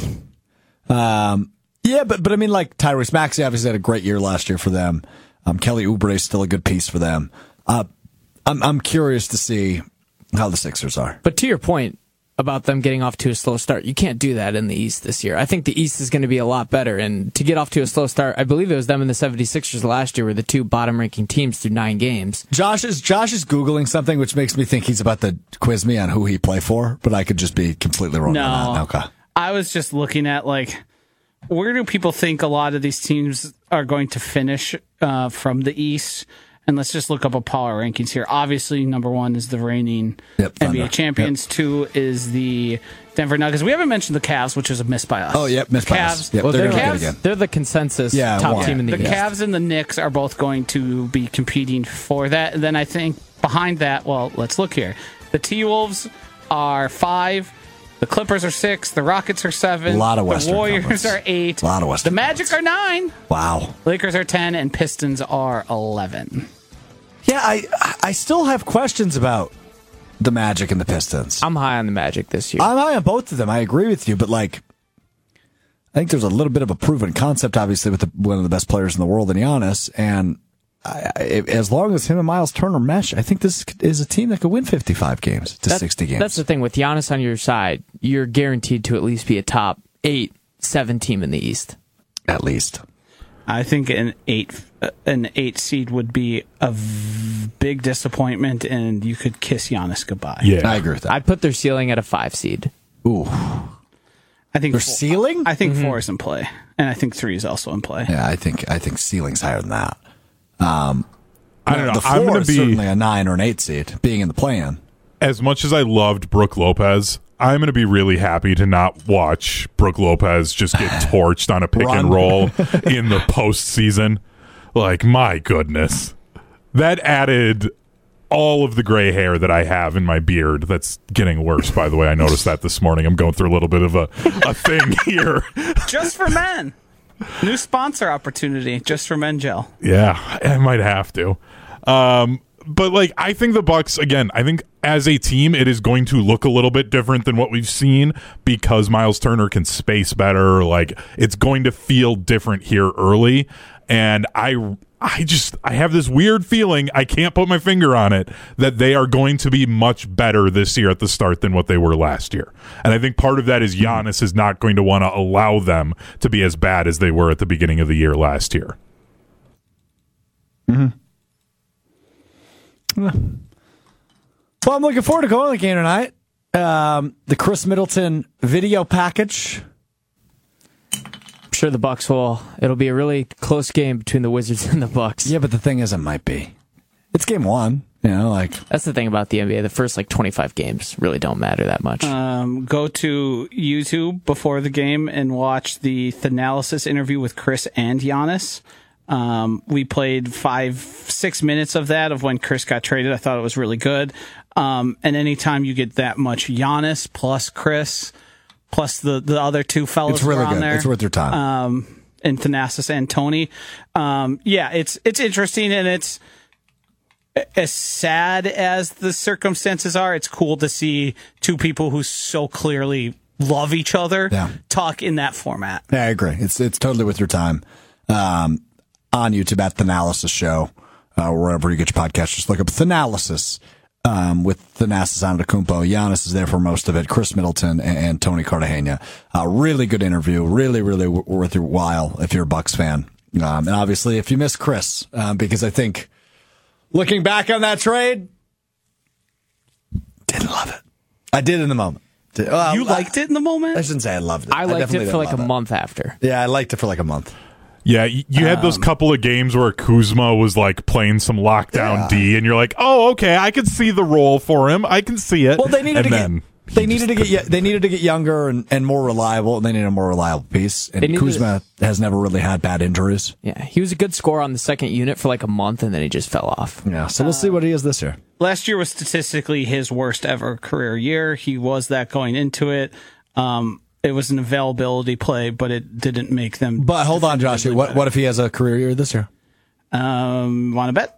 Um, yeah, but but I mean, like Tyrese Maxey obviously had a great year last year for them. Um, Kelly Oubre is still a good piece for them. Uh, I'm I'm curious to see how the Sixers are. But to your point about them getting off to a slow start, you can't do that in the East this year. I think the East is going to be a lot better. And to get off to a slow start, I believe it was them and the 76ers last year were the two bottom-ranking teams through nine games. Josh is Josh is googling something, which makes me think he's about to quiz me on who he play for, but I could just be completely wrong No. on that. Okay. I was just looking at, like, where do people think a lot of these teams are going to finish uh, from the East? And let's just look up a power rankings here. Obviously, number one is the reigning Yep, N B A Thunder. champions. Two is the Denver Nuggets. We haven't mentioned the Cavs, which was a miss by us. Oh, yep, missed by us. Cavs. Yep, Well, they're they're, going to Cavs- get again. they're the consensus Yeah, top one. team in the, The East. Cavs and the Knicks are both going to be competing for that. And then I think behind that, well, let's look here. The T-Wolves are five. The Clippers are six. The Rockets are seven. A lot of Western The Warriors Conference. are eight. A lot of Western The Magic are nine. Wow. Lakers are ten. And Pistons are eleven. Yeah, I I still have questions about the Magic and the Pistons. I'm high on the Magic this year. I'm high on both of them. I agree with you, but like, I think there's a little bit of a proven concept, obviously, with the, one of the best players in the world in Giannis, and I, I, as long as him and Miles Turner mesh, I think this is a team that could win fifty-five games to That- sixty games. That's the thing. With Giannis on your side, you're guaranteed to at least be a top eight, seven team in the East. at least. I think an eight uh, an eight seed would be a v- big disappointment, and you could kiss Giannis goodbye. Yeah. I agree with that. I'd put their ceiling at a five seed. Ooh, I think their four, ceiling? I think four is in play, and I think three is also in play. Yeah, I think I think ceiling's higher than that. I don't know. The I'm floor going is to be, certainly a nine or an eight seed, being in the play-in. as much as I loved Brooke Lopez, I'm going to be really happy to not watch Brooke Lopez just get torched on a pick Run. and roll in the postseason. Like, my goodness. That added all of the gray hair that I have in my beard. That's getting worse, by the way. I noticed that this morning. I'm going through a little bit of a, a thing here. Just for men. New sponsor opportunity, just for men gel. Yeah, I might have to. Um, but like, I think the Bucks, again, I think as a team, it is going to look a little bit different than what we've seen because Miles Turner can space better. Like, it's going to feel different here early. And I, I just, I have this weird feeling, I can't put my finger on it, that they are going to be much better this year at the start than what they were last year. And I think part of that is Giannis is not going to want to allow them to be as bad as they were at the beginning of the year last year. Well, I'm looking forward to going to the game tonight. Um, the Chris Middleton video package. I'm sure the Bucks will. It'll be a really close game between the Wizards and the Bucks. Yeah, but the thing is, it might be. It's game one. You know, like that's the thing about the N B A. The first like twenty-five games really don't matter that much. Um, go to YouTube before the game and watch the Thanalysis interview with Chris and Giannis. Um, we played five, six minutes of that of when Chris got traded. I thought it was really good. Um, and anytime you get that much Giannis plus Chris plus the, the other two fellas it's really on good. there, It's worth your time. Um, and Thanasis and Tony. Um, yeah, it's it's interesting and it's. As sad as the circumstances are, it's cool to see two people who so clearly love each other yeah. talk in that format. Yeah, I agree. It's it's totally with your time. Um, on YouTube at Thanalysis Show, uh, wherever you get your podcast, just look up Thanalysis um, with Thanasis Antetokounmpo. Giannis is there for most of it. Chris Middleton and, and Tony Cartagena. Uh, really good interview. Really, really w- worth your while if you're a Bucks fan. Um, and obviously, if you miss Chris, um, because I think. Looking back on that trade, didn't love it. I did in the moment. Did, well, you liked I, it in the moment? I shouldn't say I loved it. I liked I it for like a it. month after. Yeah, I liked it for like a month. Yeah, you, you had those couple of games where Kuzma was like playing some lockdown Yeah. D, and you're like, "Oh, okay, I can see the role for him. I can see it." Well, they needed and to then get they needed to get they needed to get younger and, and more reliable. And they needed a more reliable piece. And needed Kuzma has never really had bad injuries. Yeah, he was a good scorer on the second unit for like a month, and then he just fell off. Yeah, so we'll see what he is this year. Last year was statistically his worst ever career year. He was that going into it. Um, it was an availability play, but it didn't make them. But hold on, Josh. What what if he has a career year this year? Um, want to bet?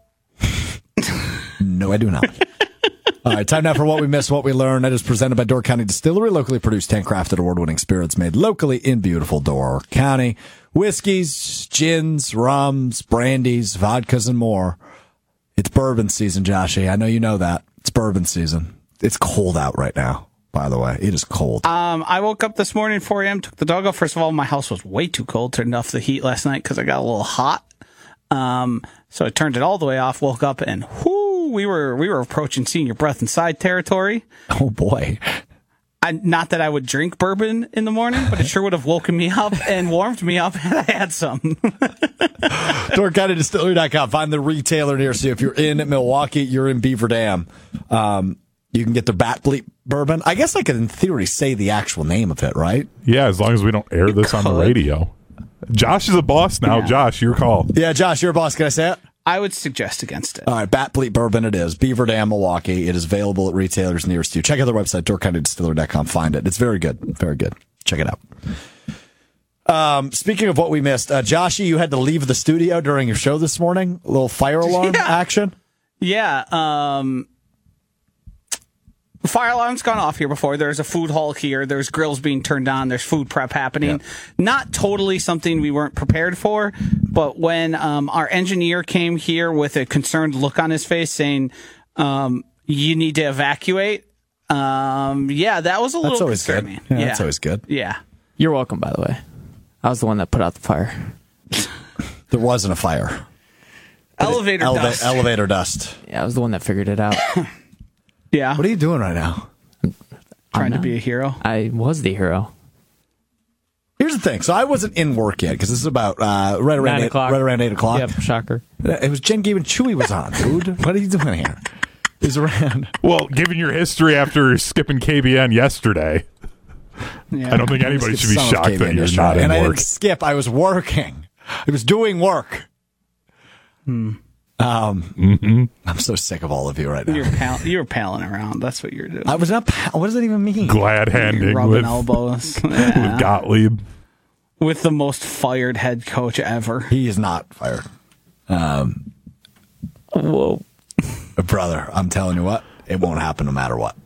No, I do not. All right, time now for What We Missed, What We Learned. That is presented by Door County Distillery, locally produced, handcrafted, award-winning spirits made locally in beautiful Door County. Whiskeys, gins, rums, brandies, vodkas, and more. It's bourbon season, Joshy. I know you know that. It's bourbon season. It's cold out right now, by the way. It is cold. Um, I woke up this morning at four a.m., took the dog out. First of all, my house was way too cold. Turned off the heat last night because I got a little hot. Um, so I turned it all the way off, woke up, and whoo, we were we were approaching senior breath inside territory. Oh, boy. I, not that I would drink bourbon in the morning, but it sure would have woken me up and warmed me up had I had some. Door County Distillery dot com. Find the retailer near you. If you're in Milwaukee, you're in Beaver Dam. Um, you can get their Bat Bleep bourbon. I guess I could, in theory, say the actual name of it, right? yeah, as long as we don't air this on the radio. Josh is a boss now. Yeah. Josh, your call. Yeah, Josh, you're a boss. Can I say it? I would suggest against it. All right, Bat Bleep Bourbon it is. Beaver Dam, Milwaukee. It is available at retailers nearest you. Check out their website, Door County Distillery dot com. Find it. It's very good. Very good. Check it out. Um, speaking of what we missed, uh, Joshy, you had to leave the studio during your show this morning. A little fire alarm Yeah. action. Yeah, um, the fire alarm's gone off here before. There's a food hall here. There's grills being turned on. There's food prep happening. Yeah. Not totally something we weren't prepared for, but when um, our engineer came here with a concerned look on his face saying, um, you need to evacuate, um, yeah, that was a That's little always good. concerning. Yeah, that's always good. Yeah. You're welcome, by the way. I was the one that put out the fire. There wasn't a fire. Elevator Eleva- dust. Elevator dust. Yeah, I was the one that figured it out. yeah. What are you doing right now? Trying to not. be a hero. I was the hero. Here's the thing. So I wasn't in work yet because this is about uh, right around Nine eight, o'clock. right around eight o'clock. Yep, shocker. It was Jen, Gabe, and Chewy was on, dude. What are you doing here? It was around. Well, given your history after skipping K B N yesterday, Yeah. I don't think anybody should be Son of shocked K B that N you're yesterday. not in And I work. didn't skip. I was working. I was doing work. Hmm. Um, Mm-hmm. I'm so sick of all of you right now. You're pal- you were palling around. That's what you're doing. I was not. pa- What does that even mean? Glad You're handing rubbing with, elbows. with Yeah. Gottlieb. With the most fired head coach ever. He is not fired. Um, Whoa. brother, I'm telling you what, it won't happen no matter what.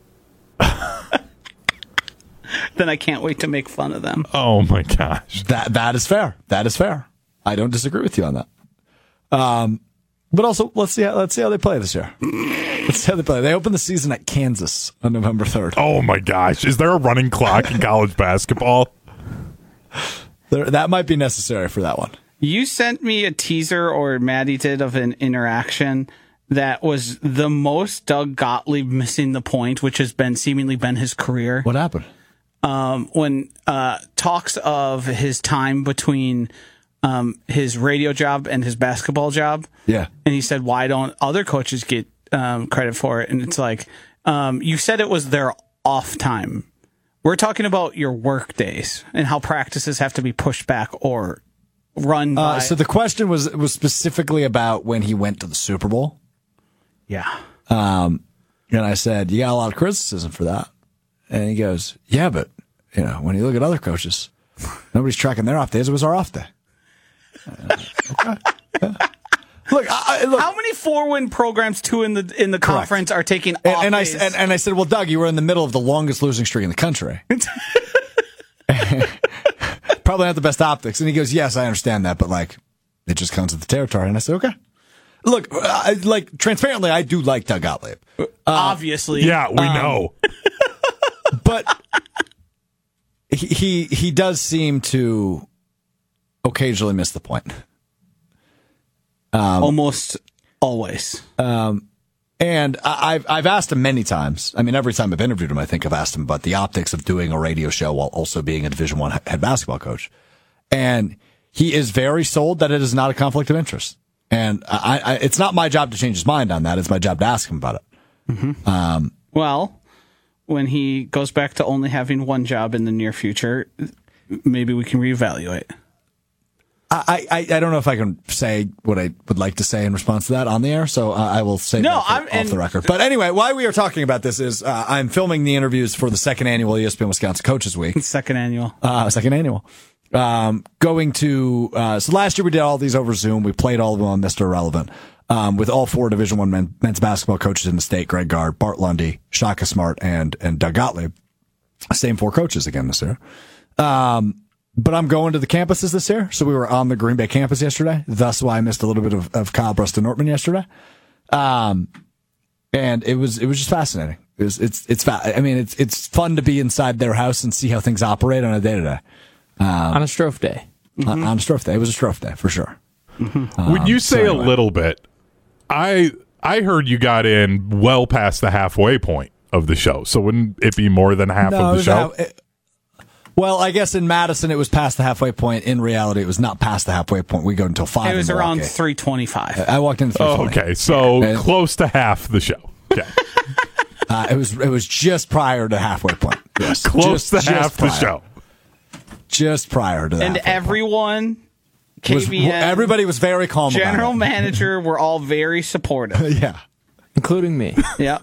Then I can't wait to make fun of them. Oh my gosh. That that is fair. That is fair. I don't disagree with you on that. Um, but also let's see how let's see how they play this year. Let's see how they play. They open the season at Kansas on November third. Oh my gosh. Is there a running clock in college basketball? There, that might be necessary for that one. You sent me a teaser, or Maddie did, of an interaction, that was the most Doug Gottlieb missing the point, which has been seemingly been his career. What happened? Um, when uh, talks of his time between um, his radio job and his basketball job. Yeah. And he said, why don't other coaches get um, credit for it? And it's like, um, you said it was their off time. We're talking about your work days and how practices have to be pushed back or run by. Uh, so the question was was specifically about when he went to the Super Bowl. Yeah. Um, and I said, you got a lot of criticism for that. And he goes, yeah, but, you know, when you look at other coaches, nobody's tracking their off days. It was our off day. Uh, okay. Yeah. Look, I, look. How many four-win programs, two in the in the conference, are taking off and, and I days? and, and I said, well, Doug, you were in the middle of the longest losing streak in the country. Probably not the best optics. And he goes, yes, I understand that, but like, it just comes with the territory. And I said, okay. Look, I, like transparently, I do like Doug Gottlieb. Uh, Obviously, Yeah, we um, know. But he, he he does seem to occasionally miss the point. Um, almost always. Um, and I, I've I've asked him many times. I mean, every time I've interviewed him, I think I've asked him about the optics of doing a radio show while also being a Division One head basketball coach. And he is very sold that it is not a conflict of interest. And I, I it's not my job to change his mind on that. It's my job to ask him about it. Mm-hmm. Um, well, when he goes back to only having one job in the near future, maybe we can reevaluate. I, I, I don't know if I can say what I would like to say in response to that on the air, so uh, I will say no, that for, I'm, off and, the record. But anyway, why we are talking about this is uh, I'm filming the interviews for the second annual E S P N Wisconsin Coaches Week. Second annual. Uh, second annual. Um, going to, uh, so last year we did all these over Zoom. We played all of them on Mister Irrelevant, um, with all four Division One men, men's basketball coaches in the state, Greg Gard, Bart Lundy, Shaka Smart, and, and Doug Gottlieb. Same four coaches again this year. Um, But I'm going to the campuses this year, so we were on the Green Bay campus yesterday. Thus, why I missed a little bit of, of Kyle Bruston Nortman yesterday. Um, and it was it was just fascinating. It was it's it's fa- I mean it's it's fun to be inside their house and see how things operate on a day to day. On a Strofe day. On a Strofe day, it was a Strofe day for sure. Mm-hmm. Um, When you say so anyway. a little bit, I I heard you got in well past the halfway point of the show. So wouldn't it be more than half No, it of the was show? how- it- Well, I guess in Madison it was past the halfway point. In reality, it was not past the halfway point. We go until five. It was in around Milwaukee. three twenty-five. I walked in. At three Oh, twenty. okay. So And- close to half the show. Okay. Uh, it was it was just prior to halfway point. Yes, Close just, to half just the prior. show. Just prior to that. And everyone, was, K V N, everybody was very calm. general about it. manager, were all very supportive. Yeah. Including me. Yeah.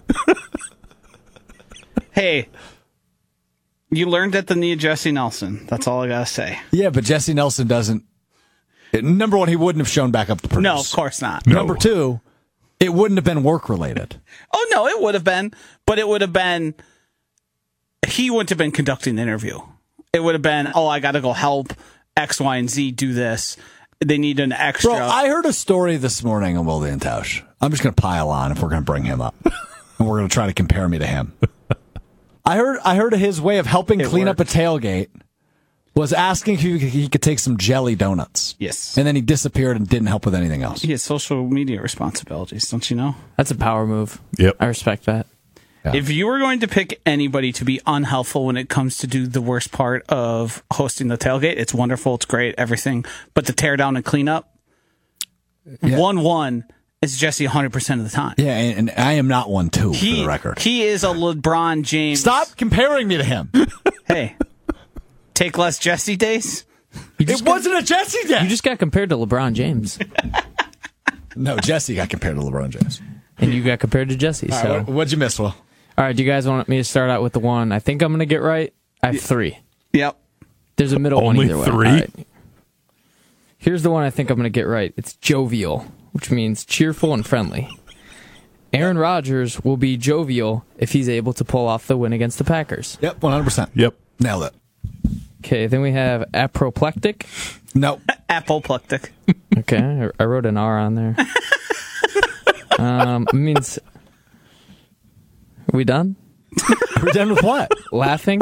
Hey, you learned at the knee of Jesse Nelson. That's all I gotta say. Yeah, but Jesse Nelson doesn't. Number one, he wouldn't have shown back up to produce. No, of course not. No. Number two, it wouldn't have been work related. Oh no, it would have been, but it would have been. He wouldn't have been conducting the interview. It would have been, oh, I got to go help X, Y, and Z do this. They need an extra. Bro, I heard a story this morning on Will Van Tausch. I'm just going to pile on if we're going to bring him up, and we're going to try to compare me to him. I heard I heard his way of helping It clean worked. up a tailgate was asking if he could, he could take some jelly donuts. Yes. And then he disappeared and didn't help with anything else. He has social media responsibilities, don't you know? That's a power move. Yep. I respect that. Yeah. If you were going to pick anybody to be unhelpful when it comes to do the worst part of hosting the tailgate, it's wonderful, it's great, everything. But the tear down and clean up, Yeah. one one is Jesse one hundred percent of the time. Yeah, and, and I am not one too, for He, the record. he is a LeBron James. Stop comparing me to him. Hey, take less Jesse days. It wasn't a Jesse day. You just got compared to LeBron James. No, Jesse got compared to LeBron James. And you got compared to Jesse. All So, right, what, what'd you miss, Will? all right, do you guys want me to start out with the one I think I'm going to get right? I have three. Yep. There's a middle one Only either way. three? All right. Here's the one I think I'm going to get right. It's jovial, which means cheerful and friendly. Aaron Rodgers will be jovial if he's able to pull off the win against the Packers. Yep, one hundred percent. Yep. Nailed it. Okay, then we have apoplectic. No. Apoplectic. Okay, I- I wrote an R on there. um, it means. Are we done? We're done with what? Laughing.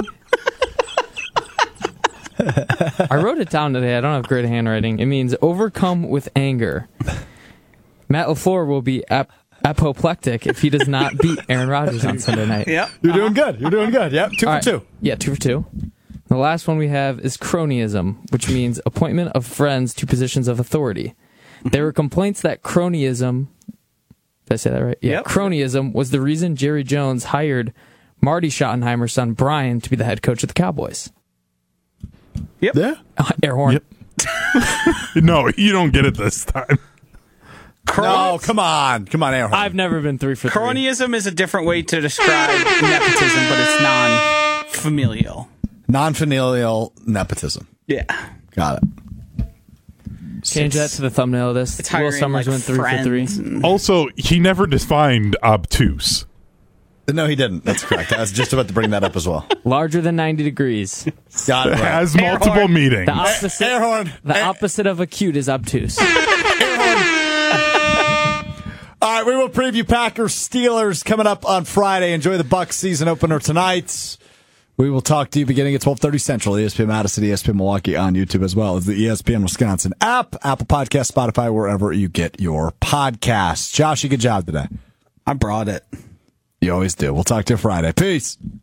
I wrote it down today. I don't have great handwriting. It means overcome with anger. Matt LaFleur will be ap- apoplectic if he does not beat Aaron Rodgers on Sunday night. Yep. You're doing good. You're doing good. Yep. Two All for right. two. Yeah, two for two. The last one we have is cronyism, which means appointment of friends to positions of authority. There were complaints that cronyism, did I say that right? Yeah. Yep. Cronyism was the reason Jerry Jones hired Marty Schottenheimer's son Brian to be the head coach of the Cowboys. Yep. Yeah. Air horn. Yep. No, you don't get it this time. No, come on. Come on, Aaron. I've never been three for three. Cronyism is a different way to describe nepotism, but it's non-familial. Non-familial nepotism. Yeah. Got it. Change that to the thumbnail of this. It's Will hiring Summers like went three for three. friends and- Also, he never defined obtuse. No, he didn't. That's correct. I was just about to bring that up as well. Larger than ninety degrees. Got it. Right. Has multiple horn. meetings. The opposite, Air horn. the opposite of acute is obtuse. All right, we will preview Packers Steelers coming up on Friday. Enjoy the Bucs season opener tonight. We will talk to you beginning at twelve thirty Central, E S P N Madison, E S P N Milwaukee on YouTube, as well as the E S P N Wisconsin app, Apple Podcast, Spotify, wherever you get your podcasts. Josh, you good job today. I brought it. You always do. We'll talk to you Friday. Peace.